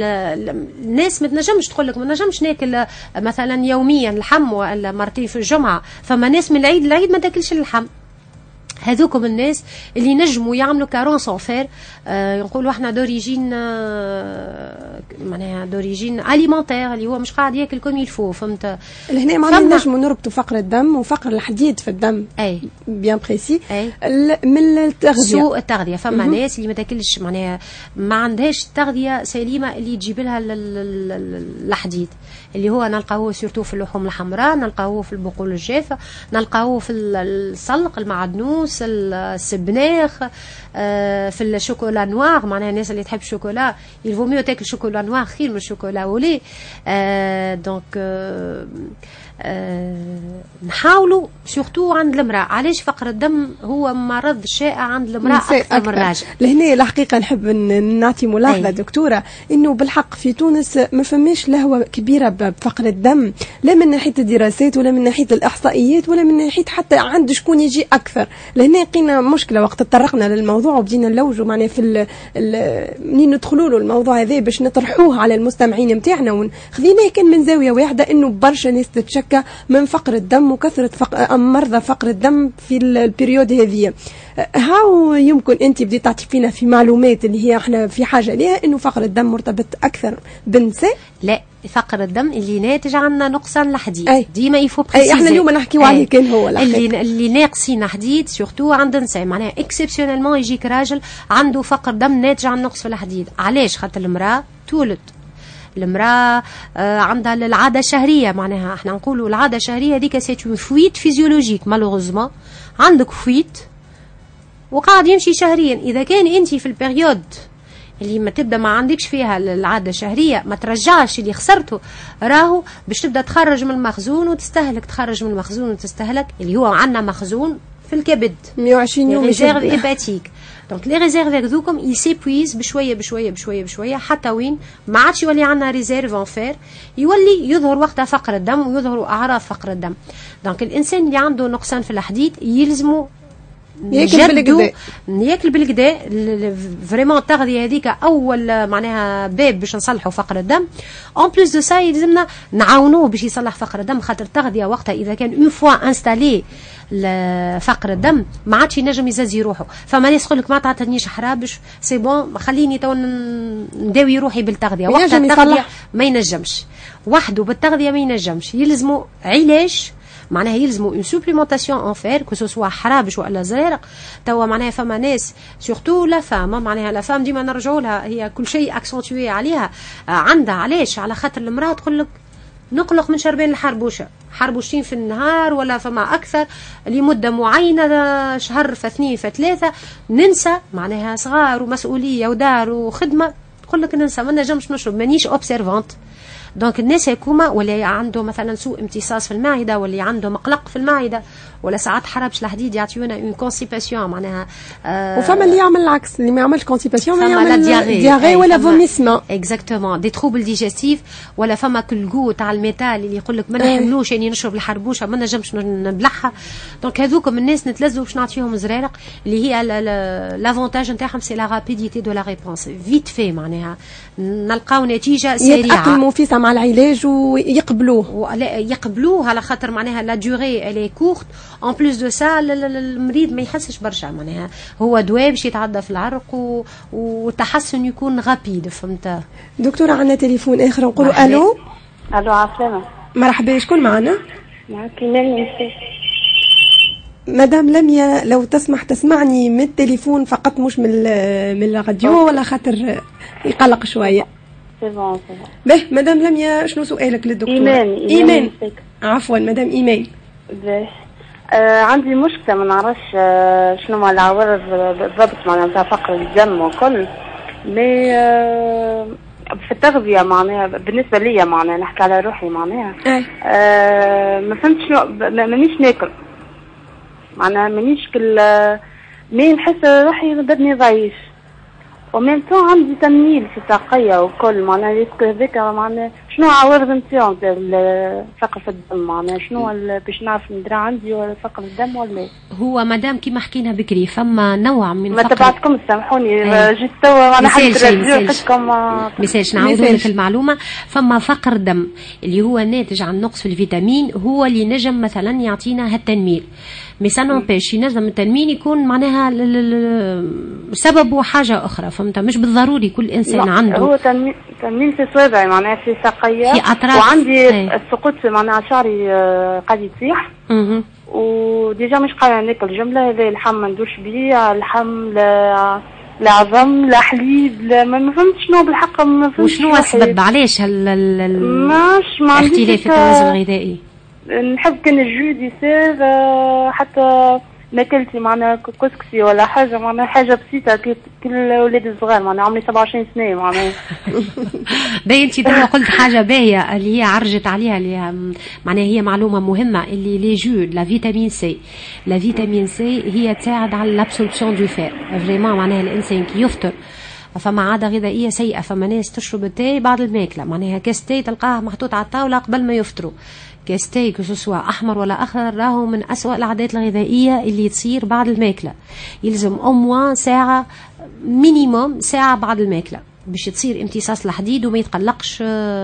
الناس ما تنجمش تقول لك ما نجمش ناكل مثلا يوميا لحم ولا مرتين في الجمعه، فما ناس من العيد العيد ما تاكلش اللحم. هذوكم الناس اللي نجموا يعملوا كارونس انفير، آه يقولوا احنا دوريجين آه معناها دوريجين اليمونتير اللي هو مش قاعد ياكل كوم يلفو. فهمت؟ لهنا معناها نجموا نربطوا فقر الدم وفقر الحديد في الدم اي بيان بريسي من التغذيه، سوء التغذيه. فما م- ناس اللي ما تاكلش معناها ما عندهاش تغذيه سليمه اللي تجيب لها الحديد، اللي هو نلقاوه سورتو في اللحوم الحمراء، نلقاوه في البقول الجافه، نلقاوه في السلق المعدنوس، السبناخ، آه في الشوكولا نوار. معناها الناس اللي تحب الشوكولا يلفو ميو تاكل شوكولا نوار خير من الشوكولا ولي. آه دونك آه آه نحاولوا سورتو عند المرأة. علاش فقر الدم هو مرض شائع عند المرأة أكثر من الراجل؟ لهنا الحقيقة نحب نعطي ملاحظة دكتورة إنه بالحق في تونس ما فماش لهوة كبيرة بفقر الدم، لا من ناحية الدراسات ولا من ناحية الإحصائيات ولا من ناحية حتى عند شكون يجي أكثر. لهنا لقينا مشكلة وقت تطرقنا للموضوع وبدينا نلوجوا معناها في منين ندخلوا له الموضوع هذا باش نطرحوه على المستمعين نتاعنا، وخذيناه كان من زاوية واحدة إنه برشا ناس تتشكى من فقر الدم وكثرة فقر مرضى فقر الدم في البريود هذه. هاو يمكن انت بديت تعطي فينا في معلومات اللي هي احنا في حاجه ليها، انه فقر الدم مرتبط اكثر بالنساء؟ لا، فقر الدم اللي ناتج عنا نقصان الحديد ديما يفو بريسيزي. احنا اليوم نحكيو عليه كان هو اللي اللي ناقصين حديد سورتو عند النساء، معناها اكسبسيونيلمون يجيك راجل عنده فقر دم ناتج عن نقص في الحديد. علاش؟ خاطر المراه تولد، المراه آه عندها العاده الشهريه، معناها احنا نقولوا العاده الشهريه هذيك سي اون فويت فيزيولوجيك. مالوغوزمون عندك فويت وقاعد يمشي شهريا. اذا كان انت في البريود اللي ما تبدا ما عندكش فيها العاده الشهرية ما ترجعش اللي خسرته، راهو باش تبدا تخرج من المخزون وتستهلك، تخرج من المخزون وتستهلك، اللي هو عندنا مخزون في الكبد مية وعشرين يوم ريزيرف هيباتيك. دونك لي ريزيرف هذوكم يسيبويز بشويه بشويه بشويه بشويه حتى وين ما عادش يولي عندنا ريزيرف انفير، يولي يظهر وقتها فقر الدم ويظهروا اعراض فقر الدم. دونك الانسان اللي عنده نقصان في الحديد يلزمه ياكل بالكدا، ياكل بالكدا فريمون. التغذيه هذيك اول معناها باب باش نصلحوا فقر الدم. اون بليس دو سا يلزمنا نعاونوه باش يصلح فقر الدم، خاطر التغذيه وقتها اذا كان اون فوا انستالي فقر الدم ما عادش ينجم يزازي روحه. فما ناس تقول لك ما تعطينيش حرابش سي بون خليني تو نداوي روحي بالتغذيه، وقتها التغذيه ما ينجمش وحده، بالتغذيه ما ينجمش، يلزموا علاج، معناها يلزموا اون سوبليمونطاسيون ان فير كو سوا حرابش ولا زرارق. توا معناها فما ناس سورتو لا فام، معناها لا فام ديما نرجعوا لها هي كل شيء اكسنتوي عليها عندها. علاش؟ على خاطر المراه تقول لك نقلق من شربين الحربوشه، حربوشتين في النهار ولا فما اكثر لمده معينه، شهر فاثنين فثلاثه، ننسى معناها صغار ومسؤوليه ودار وخدمه، تقول لك ننسى ما نجمش نشرب مانيش اوبسيرفونت. دونك الناس هيكوما ولا عنده مثلا سوء امتصاص في المعده، ولا عنده مقلق في المعده، ولا ساعات حربش الحديد يعطيونا اون كونسيباسيون معناها آه وفما اللي يعمل العكس، اللي ما يعملش كونسيباسيون ما يعمل دياري ولا فوميسمون. اكزاكتومون دي تروبل ديجستيف. ولا فما كل جو تاع الميتال اللي يقول لك ما نحملوش يعني نشرب الحربوشه ما نجمش نبلعها. دونك هذوكم الناس نتلزوا باش نعطيهم زرارق اللي هي لافونتاج نتاعهم سي لا رابيديتي دو لا ريبونس فيت في، معناها نلقاو نتيجه سريعه، يتاقلموا فيها مع العلاج ويقبلوه يقبلوه على خاطر معناها لا دوري الي كورت. ان بليس دو سا المريض ما يحسش برشا، معناها هو دواء باش يتعدى في العرق والتحسن يكون غابيد. فهمت دكتوره؟ عندنا تليفون اخر نقولوا الو. الو عسلامة. مرحبا، شكون معنا؟ معك إيمان. مدام لميا لو تسمح تسمعني من التليفون فقط مش من من الراديو ولا خاطر يقلق شويه. سي بون سي به مدام لميا شنو سؤالك للدكتور؟ ايمان ايمان عفوا مدام ايمان. باهي آه عندي مشكله ما نعرفش آه شنو ما العوارض بالضبط معناها نتاع فقر الدم وكل مي آه في التغذيه معناها بالنسبه ليا معناها نحكي على روحي معناها آه ما فهمتش شنو مانيش ناكل معناها مانيش كل مي نحس روحي بدني ضعيف ومن تو عندي تمييل في الطاقية وكل معناها ريسك هذاك معناها شنو عوارض نتاعو فقر في الدم معناها شنو باش نعرف ندرى عندي ولا فقر الدم ولا هو مادام كيما حكينا بكري فما نوع من ما تبعتكم سامحوني جيت توا انا حبيت نرجعكم ميساج نعاودوا لك المعلومه. فما فقر دم اللي هو ناتج عن نقص في الفيتامين هو اللي نجم مثلا يعطينا هالتنميل مي سا نومبيش ينجم التنميل يكون معناها سببه حاجه اخرى فهمت مش بالضروري كل انسان عنده هو تنميل تنميل في صوابعي معناها في ساقية في اطراف وعندي ايه. السقوط في معناها شعري قاعد يطيح وديجا مش قاعده ناكل جمله هذا اللحم ما ندورش بيه اللحم لا لا عظم لا حليب لا ما فهمتش شنو بالحق ما فهمتش وشنو السبب علاش هال ماش ما عنديش اختلاف في التوازن الغذائي. نحب كان الجود يصير حتى ماكلتي معناها كسكسي ولا حاجه معناها حاجه بسيطه كل الاولاد الصغار معناها عمري سبعة وعشرين سنه معناها باهي انت دابا قلت حاجه باهيه اللي هي عرجت عليها اللي هي معناها هي معلومه مهمه اللي لي جو لا فيتامين سي لا فيتامين سي هي تساعد على الابسوربسيون دو فير فريمون معناها الانسان كي يفطر فما عاده غذائيه سيئه فما ناس تشرب التاي بعد الماكله معناها كاس تاي تلقاه محطوط على الطاوله قبل ما يفطروا كاس تاي كسوا احمر ولا اخضر راهو من اسوأ العادات الغذائيه اللي تصير بعد الماكله يلزم او موان ساعه مينيموم ساعه بعد الماكله باش تصير امتصاص الحديد وما يتقلقش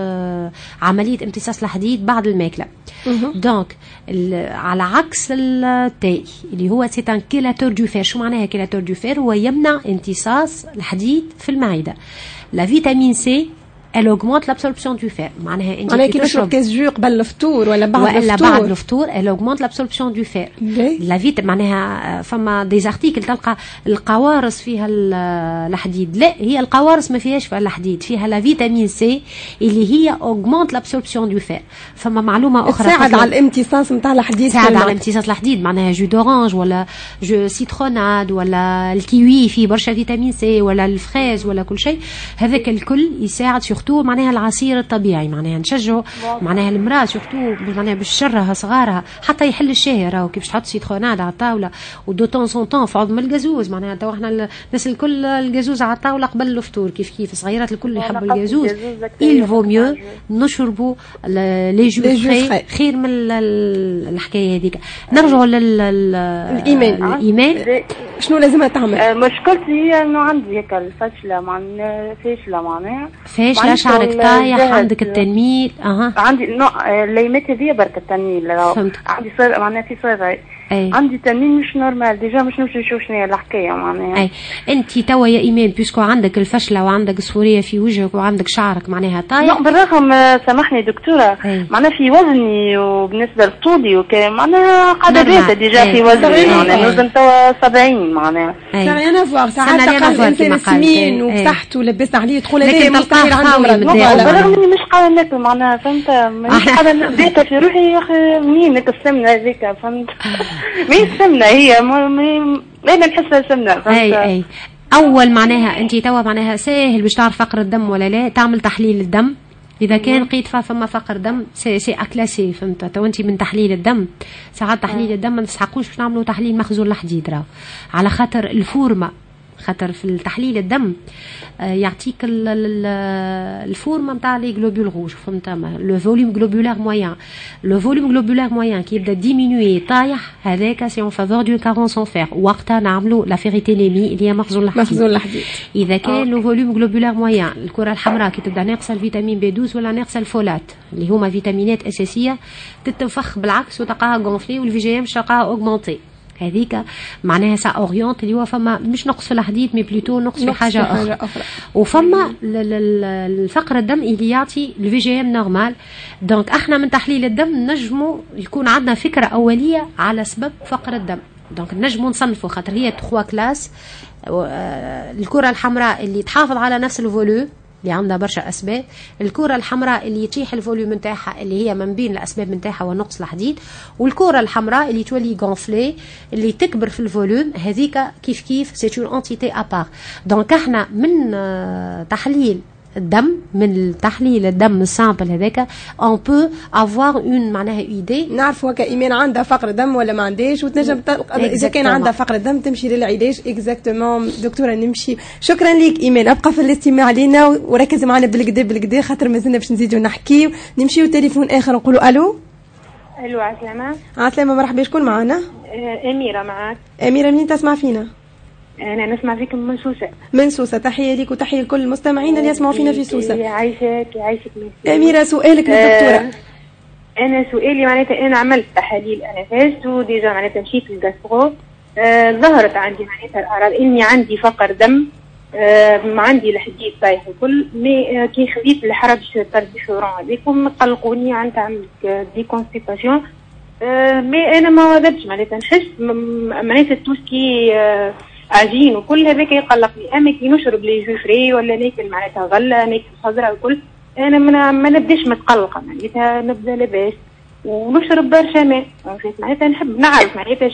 عمليه امتصاص الحديد بعد الماكله. دونك على عكس التاي اللي هو سي ان كيلاتور دو فير. شو معناها كيلاتور دو فير؟ هو يمنع امتصاص الحديد في المعده. لا فيتامين سي elle augmente l'absorption du fer معناها انت معناها كي تشرب كاس جو قبل الفطور ولا بعد الفطور ولا بعد الفطور elle augmente l'absorption du fer لا فيت معناها فما دي زارتيكل تلقى القوارص فيها الحديد لا هي القوارص ما فيهاش فيها الحديد فيها لا فيتامين سي اللي هي augmente l'absorption du fer. فما معلومه اخرى تساعد على الامتصاص نتاع الحديد تساعد على امتصاص الحديد معناها جو دورانج ولا جو سيتروناد ولا الكيوي فيه برشا فيتامين سي ولا الفريز ولا كل شيء هذاك الكل يساعد سورتو معناها العصير الطبيعي معناها نشجعوا معناها المراه سورتو معناها بشرها صغارها حتى يحل الشاي راهو كيفاش تحط سيتروناد على الطاوله ودو طون سون طون في عظم من الجازوز معناها تو احنا الناس الكل الجازوز على الطاوله قبل الفطور كيف كيف صغيرات الكل يحبوا الجازوز il vaut mieux نشربوا لي جو فري خير من الحكايه هذيك. نرجعوا للايمان الايمان شنو لازم تعمل؟ مشكلتي هي انه عندي هيك الفشله معناها فاشله معناها فاشله شعرك طايح عندك التنميل اها عندي نوع الليمات هذه برك التنميل عندي صار معناها في صار عندي تنميل مش نورمال ديجا مش نمشي نشوف شنو هي الحكايه معناها. اي انت توا يا ايمان بيسكو عندك الفشله وعندك صفوريه في وجهك وعندك شعرك معناها طايح بالرغم سامحني دكتوره معناها في وزني وبالنسبه لطولي وكان معناها قاعده بيتا ديجا في وزني معناها وزن توا سبعين معناها سا فوار ساعات تلقى الانسان سمين وبصحته ولبس عليه تقول هذا مستحيل عنده مرض بالرغم اني مش قاعده ناكل معناها فهمت مش قاعده بيتا في روحي يا اخي منين السمنه هذيك فهمت مين السمنه هي انا نحسها سمنه اي اي اول معناها انت توا معناها ساهل باش تعرف فقر الدم ولا لا تعمل تحليل الدم اذا كان لقيت فما فقر دم سي سي اكلاسي فهمت تو انت من تحليل الدم ساعات تحليل الدم ما نسحقوش باش نعملوا تحليل مخزون الحديد راه على خاطر الفورمه خاطر في التحليل الدم يعطيك الفورمه نتاع لي غلوبول روج فهمت لو فوليوم غلوبولار موين لو فوليوم غلوبولار موين كي يبدا ديمينوي طايح هذاك سي اون فافور دو كارونس اون فير وقتها نعملوا لا فيريتينيمي اللي هي مخزون الحديد مخزون الحديد اذا كان لو فوليوم غلوبولار موين الكره الحمراء كي تبدا ناقصه الفيتامين بي اثناشر ولا ناقصه الفولات اللي هما فيتامينات اساسيه تتنفخ بالعكس وتلقاها غونفلي والفي جي ام تلقاها اوغمونتي هذيك معناها سا اورينت اللي هو فما مش نقص في الحديد مي بلوتو نقص في حاجه اخرى, أخرى. وفما الفقر الدم اللي يعطي الفي جي ام نورمال. دونك احنا من تحليل الدم نجموا يكون عندنا فكره اوليه على سبب فقر الدم. دونك نجموا نصنفوا خاطر هي تخوا كلاس. الكره الحمراء اللي تحافظ على نفس الفوليوم اللي عندها برشا اسباب، الكره الحمراء اللي يطيح الفوليوم نتاعها اللي هي من بين الاسباب نتاعها ونقص الحديد، والكره الحمراء اللي تولي غونفلي اللي تكبر في الفوليوم، هذيك كيف كيف سي اون انتيتي ابار. دونك احنا من تحليل الدم من تحليل الدم السامبل هذاك اون بو افوار اون معناها ايدي نعرفوا هكا ايمان عندها فقر دم ولا ما عندهاش، وتنجم اذا كان عندها فقر دم تمشي للعلاج. اكزاكتومون دكتوره نمشي. شكرا ليك ايمان، ابقى في الاستماع علينا وركز معنا بالكدا بالكدا خاطر مازلنا باش نزيدوا نحكيو. نمشيو تليفون اخر نقولوا الو. الو عسلامه. عسلامه مرحبا. شكون معنا؟ اميره معاك. اميره منين تسمع فينا؟ أنا نسمع فيكم من سوسة. من سوسة. تحية لك وتحية لكل المستمعين اللي يسمعوا فينا في سوسة. يعيشك يعيشك. أميرة سؤالك للدكتورة. آه أنا سؤالي معناتها أنا عملت تحاليل أنفاس وديجا معناتها مشيت للجاسترو. آه ظهرت عندي معناتها الأعراض إني عندي فقر دم، آه عندي الحديد طايح وكل مي آه كي خذيت الحرج ترديفورون هذيكم قلقوني عن تعمل دي كونستيباسيون. آه مي أنا ما وجدتش معناتها نحس معناتها توسكي آه عجين وكل هذاك يقلقني. اما كي نشرب لي جو فري ولا ناكل معناتها غله ناكل خضره وكل انا ما, ما نبداش متقلقه معناتها نبدا لاباس ونشرب برشا ماء معناتها نحب نعرف معناتها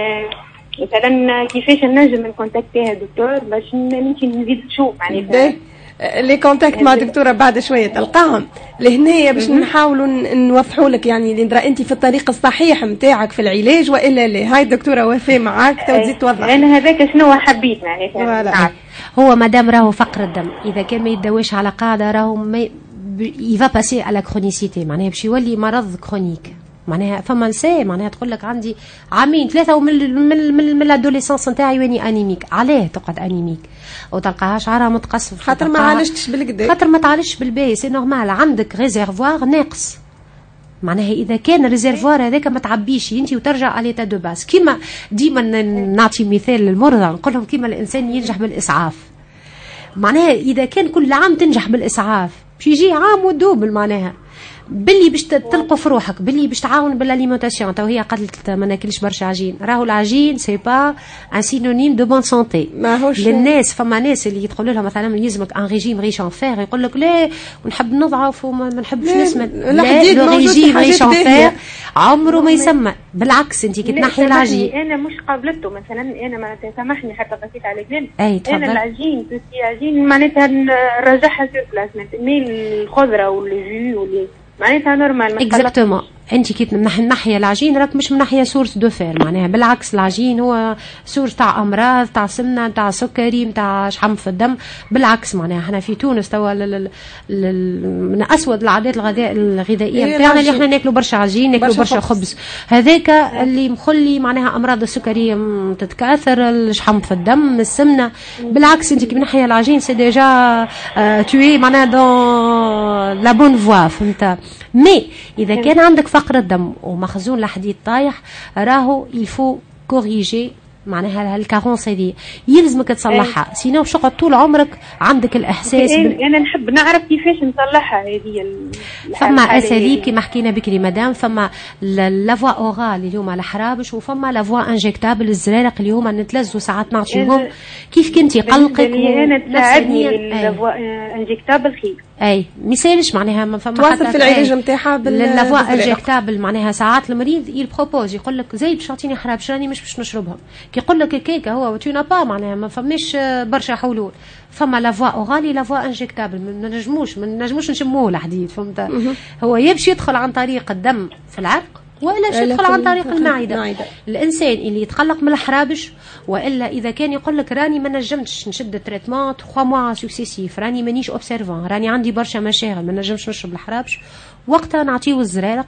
مثلا كيفاش نجم نكونتاكتيها دكتور باش نمشي نزيد نشوف معناتها لي كونتاكت مع دكتوره بعد شويه تلقاهم لهنايا باش نحاولوا نوضحوا لك يعني لندرا انت في الطريق الصحيح نتاعك في العلاج والا لا. هاي الدكتوره وفاء معاك تو تزيد توضح. انا هذاك شنو حبيت معناتها نعرف. هو مادام راهو فقر الدم اذا كان ما يداويش على قاعده راهو ما يفا باسي على كرونيسيتي معناها باش يولي مرض كرونيك. معناها فما نساء معناها تقول لك عندي عامين ثلاثه ومن من من, من الادوليسونس نتاعي واني انيميك. علاه تقعد انيميك وتلقاها شعرها متقصف خاطر ما عالجتش بالكدا خاطر ما تعالجش بالباهي. سي نورمال عندك ريزيرفوار ناقص معناها اذا كان الريزيرفوار هذاك ما تعبيش انت وترجع على تا دو باس. كيما ديما نعطي مثال للمرضى نقول لهم كيما الانسان ينجح بالاسعاف معناها اذا كان كل عام تنجح بالاسعاف باش يجي عام ودوبل معناها باللي باش تلقوا في روحك باللي باش تعاون بالاليمونتاسيون. تو هي قالت ما ناكلش برشا عجين، راهو العجين سي با ان سينونيم دو بون سونتي. ماهوش للناس فما ناس اللي يدخلوا لها مثلا يلزمك ان ريجيم ريش ان فير يقول لك لا ونحب نضعف وما نحبش نسمن. لا لو ريجيم ريش ان فير عمره ما يسمى. بالعكس انت كي تنحي العجين انا مش قابلته مثلا انا ما تسامحني حتى قصيت على كلام اي انا العجين تسي عجين معناتها نرجعها سير بلاس مي الخضره والجو واللي معناتها نورمال. اكزاكتومون انت كي من ناحيه العجين راك مش من ناحيه سورس دو فير معناها بالعكس العجين هو سورس تاع امراض تاع سمنه تاع سكري تاع شحم في الدم. بالعكس معناها احنا في تونس توا من اسود العادات الغذائيه نتاعنا اللي احنا ناكلوا برشا عجين ناكلوا برشا خبز. هذاك اللي مخلي معناها امراض السكريه تتكاثر الشحم في الدم السمنه. بالعكس انت كي من ناحيه العجين سي ديجا توي معناها دون لا بون فوا فهمت. مي اذا كان عندك فقر الدم ومخزون الحديد طايح راهو يلفو كوريجي معناها هالكارونس هذه يلزمك تصلحها سينو باش تقعد طول عمرك عندك الاحساس بال... انا نحب نعرف كيفاش نصلحها هذه. فما اساليب كما حكينا بكري مدام. فما لافوا اورال اللي هما الحرابش وفما لافوا انجكتابل الزرارق اللي هما نتلزوا ساعات نعطيهم كيف كنتي قلقك. انا تساعدني لافوا انجكتابل خير اي مثالش معناها ما فما تواصل في العلاج نتاعها باللافوا انجكتابل معناها ساعات المريض يبروبوز يقول لك زي باش تعطيني حرابش راني مش باش نشربهم كي يقول لك الكيكه هو تو با معناها ما فماش برشا حلول. فما لافوا اورالي لافوا انجكتابل ما نجموش ما نجموش نشموه الحديد فهمت. هو يمشي يدخل عن طريق الدم في العرق والا يدخل عن طريق المعده. الانسان اللي يتقلق من الحرابش والا اذا كان يقول لك راني ما نجمتش نشد تريتمون ثلاثة موا سكسيسيف راني مانيش اوبسيرفون راني عندي برشا مشاغل ما نجمش نشرب الحرابش وقتها نعطيو الزرارق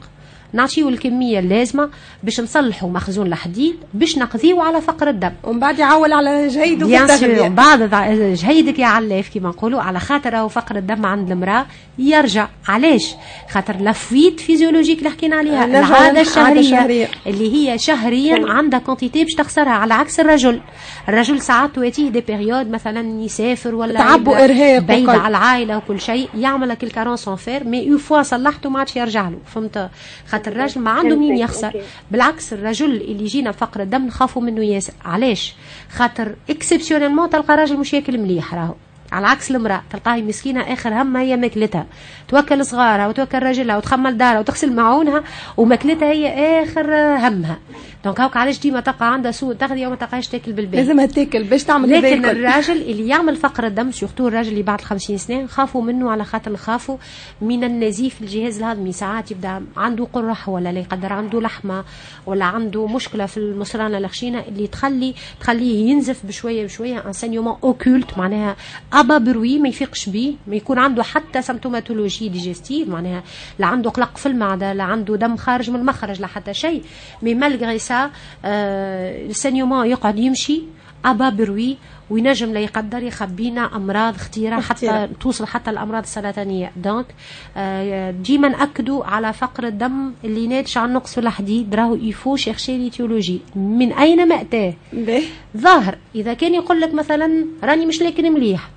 نعطيو الكميه اللازمه باش نصلحوا مخزون الحديد باش نقضيو على فقر الدم، ومن بعد يعول على جهيده في التغذيه. ومن بعد جهيدك يا علاف كما نقولوا، على خاطر راهو فقر الدم عند المراه يرجع. علاش؟ خاطر لافويت فيزيولوجيك اللي حكينا عليها، العاده الشهريه, الشهريه اللي هي شهريا عندها كونتيتي باش تخسرها، على عكس الرجل. الرجل ساعات تواتيه دي بيريود مثلا يسافر ولا تعب وارهاق بعيد على العائله وكل شيء، يعمل لك الكارونس اون فير، مي اون فوا صلحته ما عادش يرجع له. فهمت؟ خاطر الراجل ما عنده مين يخسر. بالعكس الرجل اللي يجينا فقر الدم نخافوا منه ياسر. علاش؟ خاطر اكسبسيونيلمون تلقى راجل مش ياكل مليح، راهو على عكس المراه تلقاها مسكينه اخر همها هي ماكلتها، توكل صغارها وتوكل راجلها وتخمل دارها وتغسل معونها، وماكلتها هي اخر همها. دونك هاك علاش ديما تلقى عندها سوء تغذيه وما تلقاش تاكل بالبيت، لازمها تاكل باش تعمل. لكن الراجل اللي يعمل فقر الدم سورتو الراجل اللي بعد خمسين سنه خافوا منه، على خاطر خافوا من النزيف الجهاز الهضمي. ساعات يبدا عنده قرح ولا لا يقدر عنده لحمه ولا عنده مشكله في المصرانه الخشينه اللي تخلي تخليه ينزف بشويه بشويه، انسينيومون اوكولت معناها ابا بروي ما يفيقش بيه، ما يكون عنده حتى سيمتوماتولوجي ديجستيف، معناها لا عنده قلق في المعده لا عنده دم خارج من المخرج لا حتى شيء، مي مالغري سا آه السينيومون يقعد يمشي ابا بروي وينجم لا يقدر يخبينا امراض خطيره حتى توصل حتى الامراض السرطانيه. دونك آه ديما ناكدوا على فقر الدم اللي ناتج عن نقص في الحديد، راهو يفو شيرشي ليتيولوجي من اين ما اتاه. ظاهر اذا كان يقول لك مثلا راني مش لاكل مليح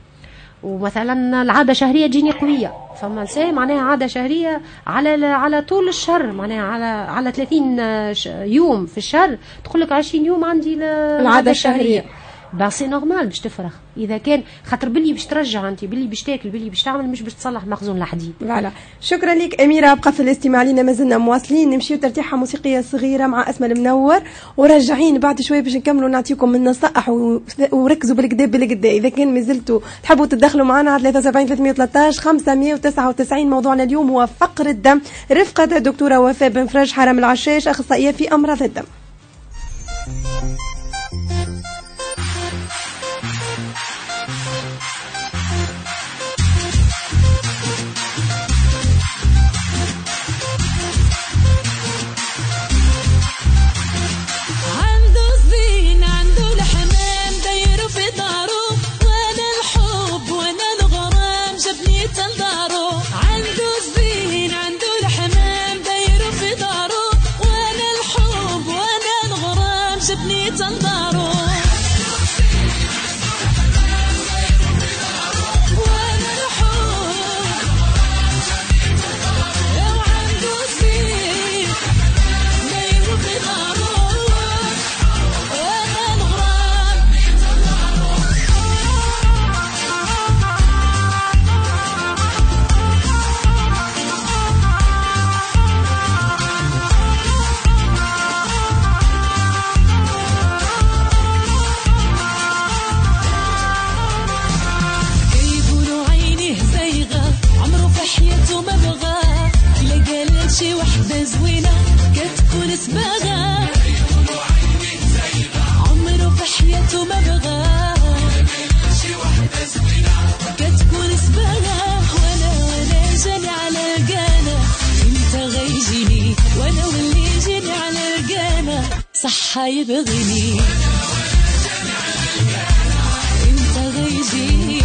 ومثلا العاده شهريه تجيني قويه، فما نساء معناها عاده شهريه على على طول الشهر، معناها على على ثلاثين يوم في الشهر، تقول لك عشرين يوم عندي العاده الشهريه، بس نورمال باش تفرغ. اذا كان خاطر باللي باش ترجع انت، باللي باش تاكل، باللي باش تعمل، مش باش تصلح مخزون الحديد. فوالا شكرا لك اميره. ابقى في الاستماع لنا، مازلنا مواصلين، نمشيو ترتيحه موسيقيه صغيره مع اسماء المنور وراجعين بعد شويه باش نكملوا نعطيكم النصائح وركزوا بالكدا بالكدا. اذا كان مازلتوا تحبوا تدخلوا معنا على ثلاثة وسبعين ثلاثمية وثلاثطاش خمسمية وتسعة وتسعين. موضوعنا اليوم هو فقر الدم، رفقه الدكتوره وفاء بن فرج حرام العشاش، اخصائيه في امراض الدم. صح يبغيني انت غيجيني،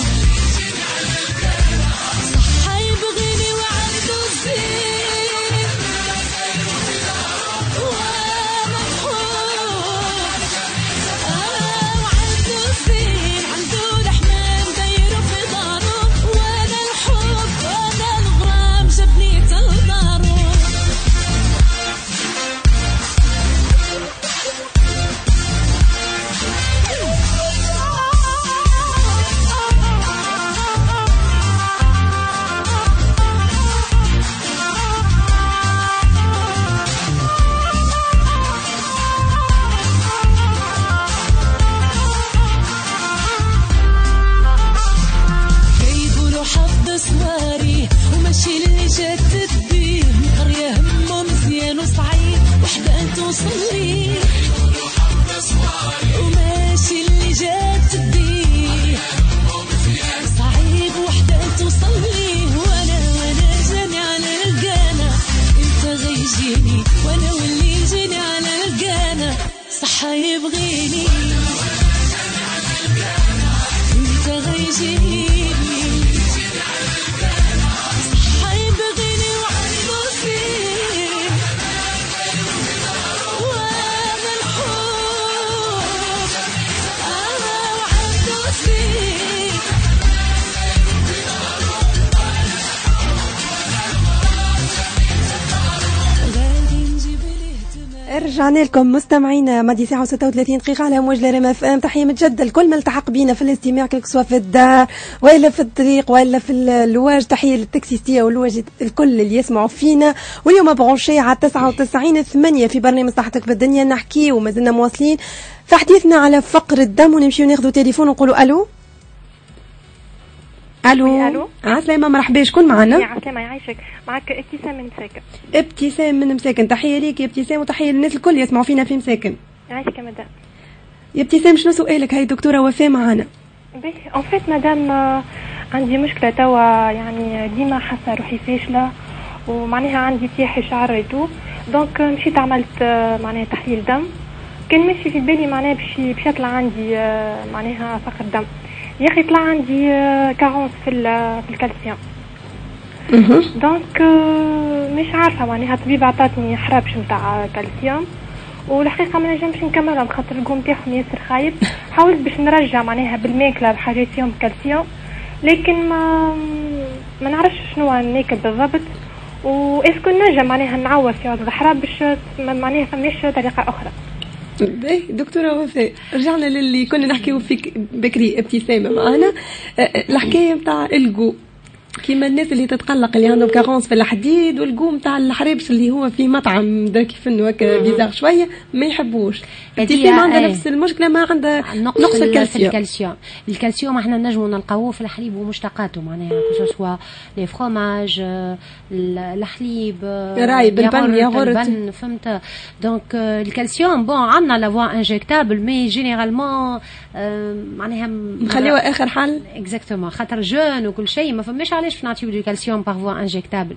صح يبغيني وعنده الزين وانا نحوم، وعنده الزين عنده الحمام دايره في داره، وانا الحب وانا الغرام جابني تلداره. رجعنا لكم مستمعينا مادي ساعة وستة وثلاثين دقيقة على موج ريم اف ام. تحية متجدة لكل ما التحق بينا في الاستماع، كل سواء في الدار ولا في الطريق ولا في اللواج. تحية للتاكسيستية واللواج الكل اللي يسمعوا فينا. واليوم برونشي على تسعة وتسعين ثمانية في برنامج صحتك بالدنيا نحكي، وما زلنا مواصلين في حديثنا على فقر الدم، ونمشيو ناخذوا تليفون ونقولوا الو. الو الو عسلامة، مرحبا، شكون معنا؟ يا عسلامة يعيشك، معك ابتسام من مساكن. ابتسام من مساكن، تحية ليك يا ابتسام وتحية للناس الكل يسمعوا فينا في مساكن. يعيشك يا مدام. يا ابتسام شنو سؤالك؟ هاي دكتورة وفاء معنا. باهي اون فيت مدام، عندي مشكلة توا، يعني ديما حاسة روحي فاشلة ومعناها عندي تياحي شعر ايتو، دونك مشيت عملت معناها تحليل دم، كان ماشي في بالي معناها باش باش يطلع عندي معناها فقر دم. يا اخي طلع عندي كارونس في في الكالسيوم. دونك مش عارفه معناها الطبيب عطاتني حرابش نتاع كالسيوم، والحقيقه ما نجمش نكملهم خاطر القوم تاعهم ياسر خايب. حاولت باش نرجع معناها بالماكله الحاجات فيهم كالسيوم، لكن ما ما نعرفش شنو ناكل بالضبط، واسكو نجم معناها نعوض في هذا الحراب باش معناها فماش طريقه اخرى. باهي دكتوره وفاء، رجعنا للي كنا نحكيو فيك بكري ابتسامه معنا، الحكايه نتاع القو كيما الناس اللي تتقلق اللي عندهم كارونس في الحديد، والقو نتاع الحرابش اللي هو في مطعم دا كيف انه هكا بيزار شويه ما يحبوش. ابتسامه عندها ايه. نفس المشكله، ما عندها نقص, نقص الكالسيوم. الكالسيوم. الكالسيوم الكالسيوم احنا نجمو نلقاوه في الحليب ومشتقاته، معناها كسوا لي فروماج، الحليب، رايب البن، ياغورت، البن، فهمت. دونك الكالسيوم بون عندنا لا فوا انجكتابل، مي جينيرالمون معناها نخليوها اخر حل. اكزاكتومون، خاطر جون وكل شيء ما فماش علاش نعطيو الكالسيوم باغ فوا انجكتابل.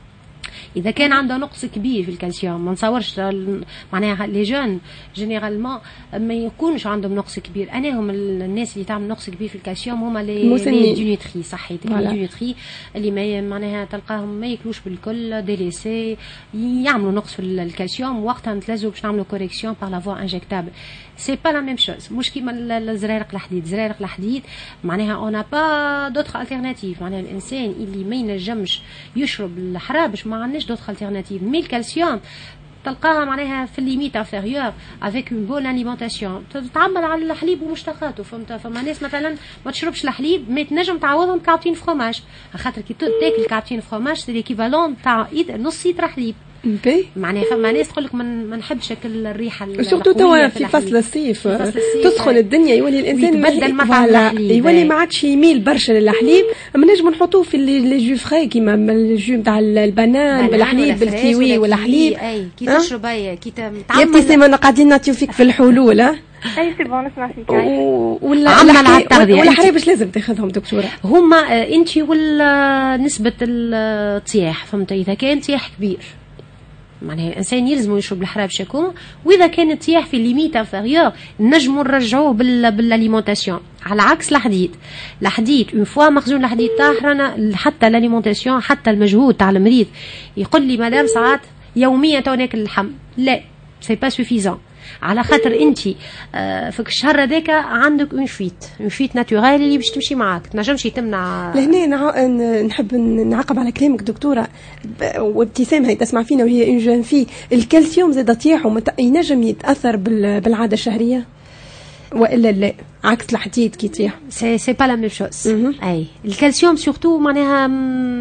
اذا كان عنده نقص كبير في الكالسيوم، ما نصورش معناها لي جون جينيرالمون ما يكونش عندهم نقص كبير. انا هم الناس اللي تعمل نقص كبير في الكالسيوم هما لي دونيتري صحيت، لي دونيتري اللي ما معناها تلقاهم ما ياكلوش بالكل، ديليسي، يعملوا نقص في الكالسيوم، وقتها نتلازموا باش نعملوا كوريكسيون بار لا فوا انجكتابل. سي با لا ميم شوز، مش كيما الزرارق الحديد. زرارق الحديد معناها اون با دوتر التيرناتيف، معناها الانسان اللي ما ينجمش يشرب الحراب باش ما عندناش دوتر التيرناتيف. مي الكالسيوم تلقاها معناها في الليميت انفيريور افيك اون بون اليمونتاسيون، تتعمل على الحليب ومشتقاته، فهمت. فما ناس مثلا ما تشربش الحليب، ما تنجم تعوضهم كعبتين فرomage، خاطر كي تاكل كعبتين فرomage سي ليكيفالون تاع نص لتر حليب. بي معناها فما ناس تقول لك ما نحبش اكل الريحه، سورتو توا في فصل الصيف تدخل الدنيا يولي الانسان يتبدل مطعم يولي ما عادش يميل برشا للحليب. ما نجم نحطوه في لي جو فري كيما الجو نتاع البنان بالحليب بالكيوي ولا حليب. اي كي تشرب اي كي تعمل يا ابتسامه قاعدين نعطيو فيك في الحلول. ها اي سي بون نسمع فيك. ولا ولا حريب باش لازم تاخذهم دكتوره؟ هما انت ولا نسبه الطياح، فهمت. اذا كان طياح كبير معناها الانسان يلزم يشرب الحراب شكون، واذا كان الطياح في ليميت انفيريور نجموا نرجعوه بال بالاليمونتاسيون. على عكس الحديد، الحديد اون فوا مخزون الحديد تاعنا، حتى الاليمونتاسيون حتى المجهود تاع المريض يقول لي مدام ساعات يوميا تو ناكل اللحم، لا سي با سوفيزون، على خاطر انت آه فيك الشهر هذاك عندك اون فيت اون فيت ناتورال اللي باش تمشي معاك، تنجمش تمنع. لهنا نحب نعقب على كلامك دكتوره، وابتسام هي تسمع فينا وهي اون جون في الكالسيوم زاد طياحه ينجم يتاثر بالعاده الشهريه والا لا عكس الحديد كي يطيح؟ سي سي با لا ميم شوز. اي الكالسيوم سورتو معناها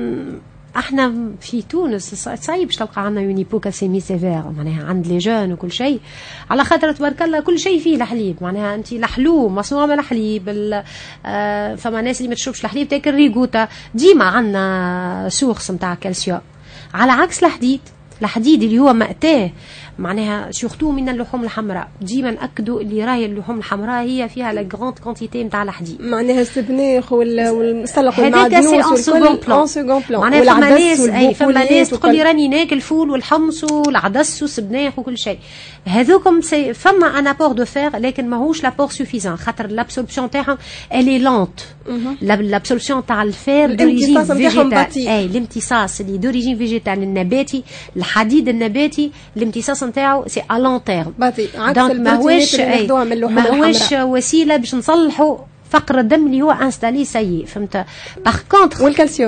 احنا في تونس صعيب باش تلقى عندنا اون هيبوكالسيمي سيفير، معناها عند لي جون وكل شيء، على خاطر تبارك الله كل شيء فيه الحليب، معناها انت الحلو مصنوع من الحليب. آه فما ناس اللي ما تشربش الحليب تاكل ريغوتا، ديما عندنا سورس نتاع كالسيوم. على عكس الحديد، الحديد اللي هو مأتاه معناها سورتو من اللحوم الحمراء، ديما ناكدوا اللي راهي اللحوم الحمراء هي فيها لا غراند كونتيتي نتاع الحديد، معناها السبناخ والمسلق والمعدنوس والكل اون سكون بلان. معناها فما ناس اي فما ناس تقول لي راني ناكل فول والحمص والعدس والسبناخ وكل شيء، هذوكم سي فما ان ابور دو فير، لكن ماهوش لابور سوفيزون، خاطر لابسوربسيون تاعهم الي لونت. لابسوربسيون تاع الفير دوريجين فيجيتال، اي الامتصاص اللي دوريجين فيجيتال النباتي، الحديد النباتي الامتصاص نتاعو سي ا لون تيرم. عكس ماهوش ماهوش وسيله باش نصلحوا فقر الدم اللي هو انستالي سيء، فهمت. باغ كونطخ والكالسيوم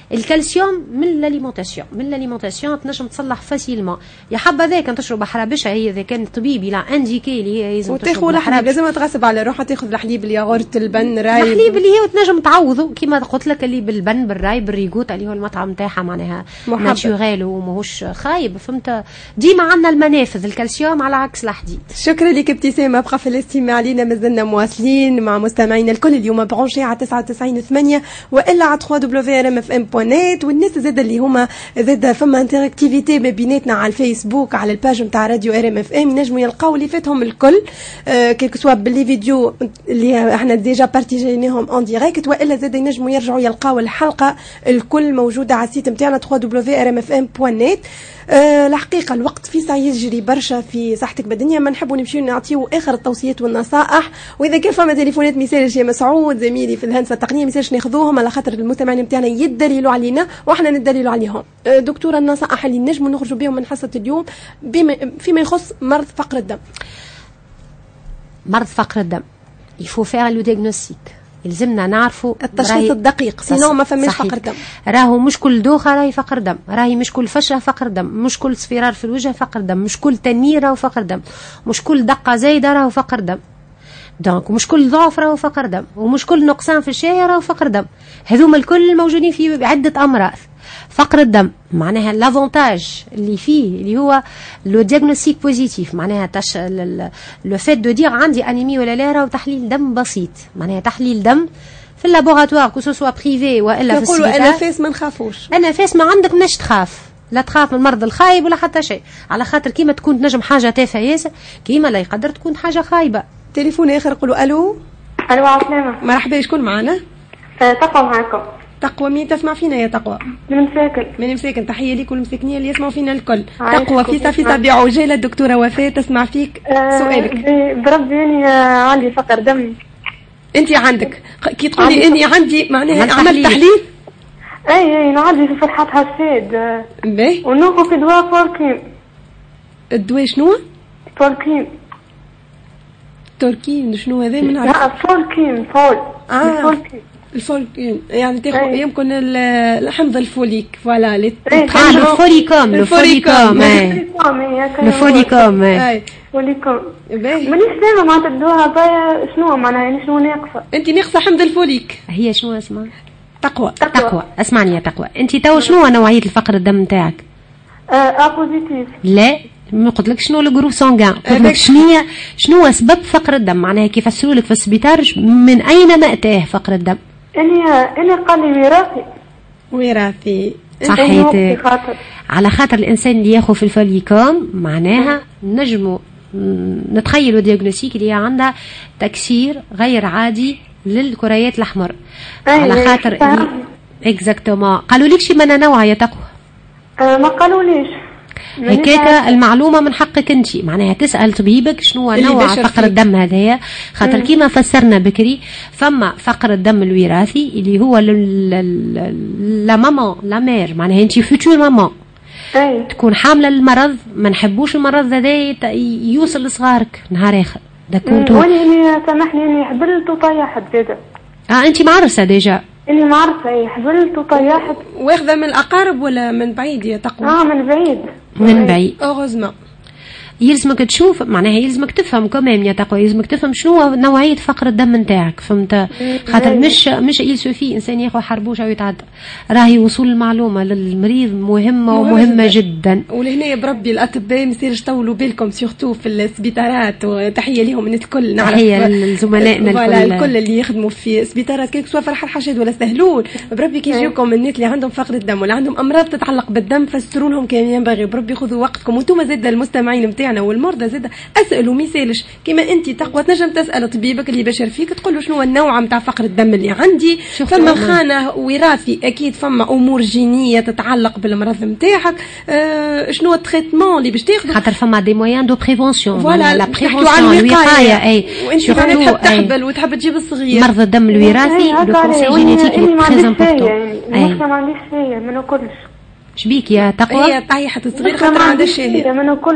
الكالسيوم من الاليمونتاسيون من الاليمونتاسيون تنجم تصلح فاسيلمون. يا حبذا كان تشرب حرابشه، هي اذا كان الطبيب لا انديكي اللي هي لازم تشرب الحليب، لازم تغصب على روحها تاخذ الحليب الياغورت البن راي الحليب اللي هي تنجم تعوضه كيما قلت لك اللي بالبن بالراي بالريغوت اللي هو المطعم تاعها معناها ناتشورال وماهوش خايب. فهمت؟ ديما عندنا المنافذ الكالسيوم على عكس الحديد. شكرا لك ابتسامه، بقى في الاستماع لينا مازلنا مواصلين مع مستمعينا الكل اليوم برونشي على تسعة وتسعين وثمانية والا على دبليو دبليو ار ام اف ام بوان نت. والناس زاد اللي هما زاد فما انتراكتيفيتي ما بيناتنا على الفيسبوك على الباج نتاع راديو ار ام اف ام، ينجموا يلقاو اللي فاتهم الكل آه كيك سوا باللي فيديو اللي احنا ديجا بارتيجيناهم اون ديريكت، والا زاد ينجموا يرجعوا يلقاو الحلقه الكل موجوده على السيت نتاعنا دبليو دبليو دبليو ار ام اف ام بوان نت. أه الحقيقه الوقت في ساعه يجري برشا في صحتك بالدنيا، ما نحبوا نمشيو نعطيو اخر التوصيات والنصائح. واذا كان فما تليفونات ميساج يا مسعود زميلي في الهندسه التقنيه ميساج ناخذوهم على خاطر المستمعين نتاعنا يدللوا علينا واحنا ندللوا عليهم. أه دكتوره النصائح اللي نجموا نخرجوا بهم من حصه اليوم بما فيما يخص مرض فقر الدم. مرض فقر الدم يفو فيها لو دياغنوستيك، يلزمنا نعرفوا التشخيص الدقيق، سينو ما فماش فقر دم. راهو مش كل دوخه راهي فقر دم، راهي مش كل فشله فقر دم، مش كل صفرار في الوجه فقر دم، مش كل تنمير راهو فقر دم، مش كل دقه زايده راهو فقر دم. دونك ومش كل ضعف راهو فقر دم، ومش كل نقصان في الشهيه راهو فقر دم. هذوما الكل موجودين في عده امراض. فقر الدم معناها لافونتاج اللي فيه اللي هو لو دياغنوستيك بوزيتيف، معناها تش لو فيت دو دير عندي انيمي ولا لا، راهو تحليل دم بسيط، معناها تحليل دم في اللابوراتوار كو سوا بريفي والا في السبيطار. يقولوا انا فاس ما نخافوش، انا فاس ما عندك منش تخاف، لا تخاف من المرض الخايب ولا حتى شيء، على خاطر كيما تكون تنجم حاجه تافهه ياسر كيما لا يقدر تكون حاجه خايبه. تليفون اخر قولوا الو. الو عسلامه، مرحبا شكون معنا؟ أه تقوى معكم. تقوى مين تسمع فينا يا تقوى؟ من مساكن. من مساكن، تحيه ليك والمساكنيه اللي يسمعوا فينا الكل. تقوى في صفيصه بعجاله الدكتوره وفاء تسمع فيك. أه سؤالك. بربي اني عندي فقر دم. انت عندك كي تقولي اني عندي معناها عملت تحليل؟ اي اي نعدي في فرحات هالسيد. باهي. وناخذ في دواء فوركين. الدواء شنو؟ فوركين. تركين شنو هذا من عارف؟ لا فوركين فول. اه فوركين. الفولكين يعني تاخذ يمكن الحمض الفوليك فوالا اللي الفوليكوم الفوليكوم الفوليكوم فوليكوم مانيش فاهمه معناتها الدواء هذايا شنو معناها يعني شنو ناقصه. انت ناقصه حمض الفوليك. هي شنو اسمها؟ تقوى. تقوى اسمعني يا تقوى، انت تو شنو نوعيه الفقر الدم نتاعك؟ ا بوزيتيف. لا ما قلت لك شنو الجروب سونغان، قلت لك شنو شنو سبب فقر الدم، معناها كيف يفسروا لك في السبيطار من اين مأتاه فقر الدم. اني اني قال لي وراثي. وراثي صحيتك، على خاطر الانسان اللي ياخذ في الفوليكوم معناها نجموا نتخيلوا دياغنوستيك اللي عندها تكسير غير عادي للكريات الاحمر. على خاطر اكزاكتومون قالوا لك شي من نوع يا تقوى؟ أه ما قالوا ليش. هكاك المعلومه من حقك انت معناها تسال طبيبك شنو نوع فقر الدم هذايا، خاطر كيما فسرنا بكري فما فقر الدم الوراثي اللي هو لا ماما لا مير، معناها انت فيتور ماما تكون حامله المرض، ما نحبوش المرض هذا يوصل لصغارك نهار اخر. داكورد واني سامحني اني حبلت وطيحت زاده. اه انت معرسه ديجا؟ اني ما عارفه اي حبلت وطيحت. واخذه من الاقارب ولا من بعيد يا تقوى؟ اه من بعيد. من بعيد. اوغوزمون يلزمك تشوف معناها يلزمك تفهم كمان يا تقوى، يلزمك تفهم شنو نوعيه فقر الدم نتاعك، فهمت؟ خاطر مش مش يلسوفي انسان ياخذ حربوشه ويتعدى، راهي وصول المعلومه للمريض مهمه ومهمه جدا. ولهنا بربي الاطباء ما يصيرش طولوا بالكم سورتو في السبيطارات، وتحيه لهم من الكل. نعرف تحيه لزملائنا الكل الكل اللي يخدموا في سبيطارات كيك سوا فرح الحشد ولا سهلول. بربي كي يجيوكم الناس اللي عندهم فقر الدم ولا عندهم امراض تتعلق بالدم فسروا لهم كما ينبغي. بربي خذوا وقتكم وانتم زاد المستمعين نتاعنا والمرضى زاد اسالوا ما يسالش كيما انت تقوى تنجم تسال طبيبك اللي بشر فيك تقول له شنو النوع نتاع فقر الدم اللي عندي. فما خانه وراثي اكيد، فما امور جينيه تتعلق بالمرض نتاعك. أه شنو التريتمون اللي باش تاخذه، خاطر فما دي مويان دو بريفونسيون فوالا لا بريفونسيون الوقايه. اي وانت تحب تحبل وتحب تجيب الصغير. مرض الدم الوراثي لو كونسي جينيتيك تري امبورطون. اي ما عنديش شيء ما ناكلش. شبيك يا تقوى؟ هي طايحه الصغير خاطر عندها الشهيه ما ناكلش.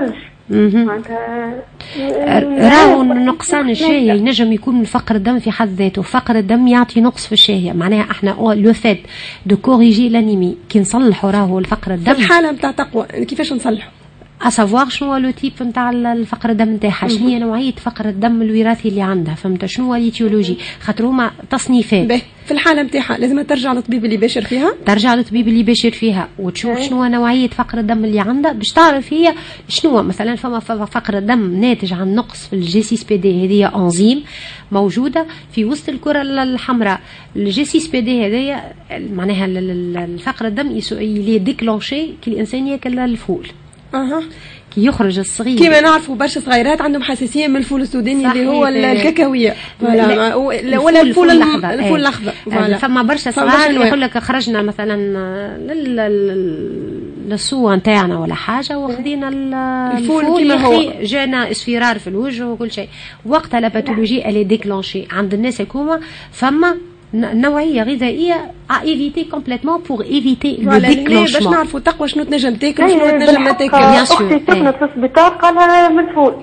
معناتها راهو نقصان الشهية ينجم يكون من فقر الدم في حد ذاته. فقر الدم يعطي نقص في الشهية، معناها احنا لو فات دو كوريجي لانيمي كي نصلحوا راهو الفقر الدم. الحالة نتاع تقوى كيفاش نصلحوا؟ اسافوار شنو هو لو تيب نتاع الفقر الدم نتاعها، شنو هي نوعيه فقر الدم الوراثي اللي عندها، فهمت شنو هو الايتيولوجي، خاطر هما تصنيفات. باهي في الحاله نتاعها لازم ترجع للطبيب اللي باشر فيها، ترجع للطبيب اللي باشر فيها وتشوف شنو هو نوعيه فقر الدم اللي عندها باش تعرف هي شنو. مثلا فما فقر الدم ناتج عن نقص في الجي سي بي دي، هذه انزيم موجوده في وسط الكره الحمراء. الجي سي بي دي هذايا معناها الفقر الدم يلي ديكلونشي كي الانسان ياكل الفول. اها كي يخرج الصغير كيما نعرفوا برشا صغيرات عندهم حساسيه من الفول السوداني اللي هو الكاكاويه ولا ولا الفول الاخضر. الفول الاخضر فما برشا صغار يقول لك خرجنا مثلا للسوق نتاعنا ولا حاجه واخذين الفول كيما هو، جانا اسفرار في الوجه وكل شيء. وقتها لا باثولوجي اللي ديكلونشي عند الناس هكوما فما نوعيه غذائيه à éviter complètement pour éviter le déclenchement. باش نعرفوا تقوى شنو تنجم تاكل وشنو تنجم ما تاكل. بيان سور كنا في السبيطار قال من الفول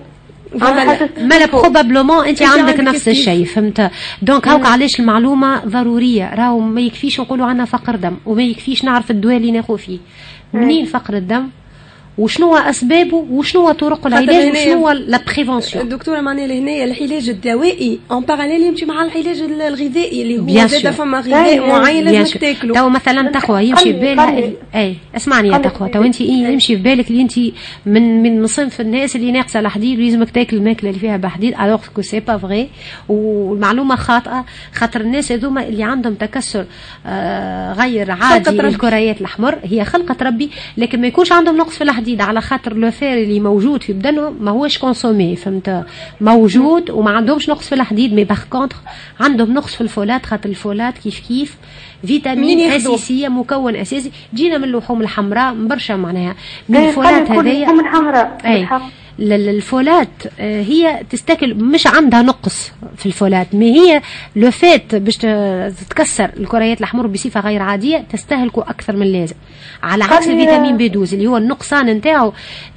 مالا بروبابلومون انت عندك نفس الشيء، فهمت؟ دونك هاك علاش المعلومه ضروريه. راهو ما يكفيش نقولوا عندنا فقر دم وما يكفيش نعرف الدواء اللي ناخذ فيه منين فقر الدم وشنو اسبابه وشنو هو طرق العلاج وشنو هو لا بريفونسيون. الدكتوره معناها لهنا العلاج الدوائي اون باراليل يمشي مع العلاج الغذائي اللي هو زاد فما غذاء معين لازم تاكله. تو مثلا تقوى يمشي في بالها اي اسمعني يا تقوى، تو انت يمشي في بالك اللي انت من من صنف الناس اللي ناقصه الحديد ولازمك تاكل الماكله اللي فيها بحديد، الوغ كو سي با فري والمعلومه خاطئه. خاطر الناس هذوما اللي عندهم تكسر آه غير عادي للكريات الاحمر هي خلقه ربي، لكن ما يكونش عندهم نقص في الحديد على خاطر لو فير اللي موجود في بدنهم ما هوش كونسومي، فهمت؟ موجود وما عندهمش نقص في الحديد، مي باغ كونتر عندهم نقص في الفولات. خاطر الفولات كيف كيف فيتامين اساسيه مكون اساسي جينا من اللحوم الحمراء برشا، معناها من الفولات هذيا اي الفولات هي تستاكل مش عندها نقص في الفولات، ما هي لو فات باش تتكسر الكريات الاحمر بصفه غير عاديه تستهلكوا اكثر من اللازم، على عكس الفيتامين بي دوز اللي هو النقصان نتاعو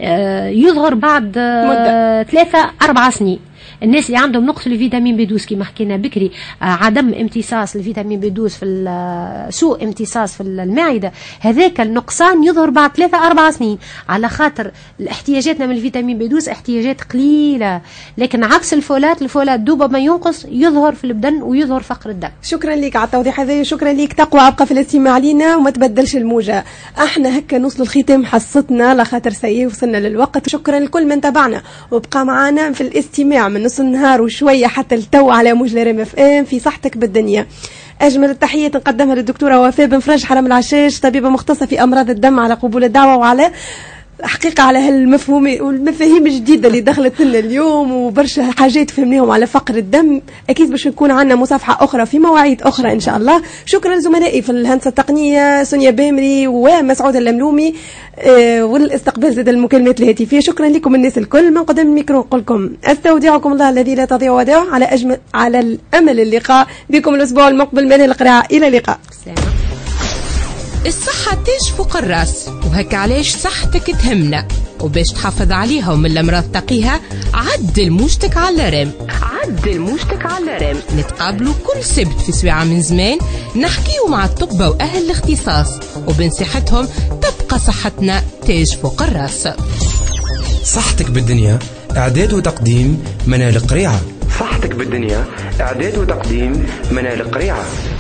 يظهر بعد ثلاثة أربعة سنين. الناس اللي عندهم نقص الفيتامين بي دوز كما حكينا بكري، عدم امتصاص الفيتامين بي دوز في سوء امتصاص في المعده، هذاك النقصان يظهر بعد ثلاثة أربعة سنين، على خاطر احتياجاتنا من الفيتامين بي دوز احتياجات قليله. لكن عكس الفولات، الفولات دوبا ما ينقص يظهر في البدن ويظهر فقر الدم. شكرا لك على التوضيح هذا، شكرا لك تقوى ابقى في الاستماع لينا وما تبدلش الموجه. احنا هكا نوصل الختام حصتنا لخاطر سيء وصلنا للوقت. شكرا لكل من تابعنا وبقى معنا في الاستماع من نص النهار وشويه حتى التو على موج ريم اف ام في صحتك بالدنيا. اجمل التحيات نقدمها للدكتوره وفاء بن فرج حرم العشاش، طبيبه مختصه في امراض الدم، على قبول الدعوه وعلى حقيقة على هالمفهوم والمفاهيم الجديدة اللي دخلت لنا اليوم وبرشا حاجات فهمناهم على فقر الدم. أكيد باش يكون عندنا مصافحة أخرى في مواعيد أخرى إن شاء الله. شكرا لزملائي في الهندسة التقنية سونيا بامري ومسعود اللملومي آه والاستقبال زاد المكالمات الهاتفية. شكرا لكم الناس الكل. من قدام الميكرو نقول لكم استودعكم الله الذي لا تضيع ودائعه، على أجمل على الأمل اللقاء بكم الأسبوع المقبل من القراءة. إلى اللقاء. الصحة تاج فوق الراس، وهكا علاش صحتك تهمنا، وباش تحافظ عليها ومن الأمراض تقيها عدل موجتك على ريم. عدل موجتك على ريم. نتقابلوا كل سبت في سويعة من زمان نحكيو مع الطبة وأهل الاختصاص، وبنصيحتهم تبقى صحتنا تاج فوق الراس. صحتك بالدنيا إعداد وتقديم منال قريعة. صحتك بالدنيا إعداد وتقديم منال قريعة.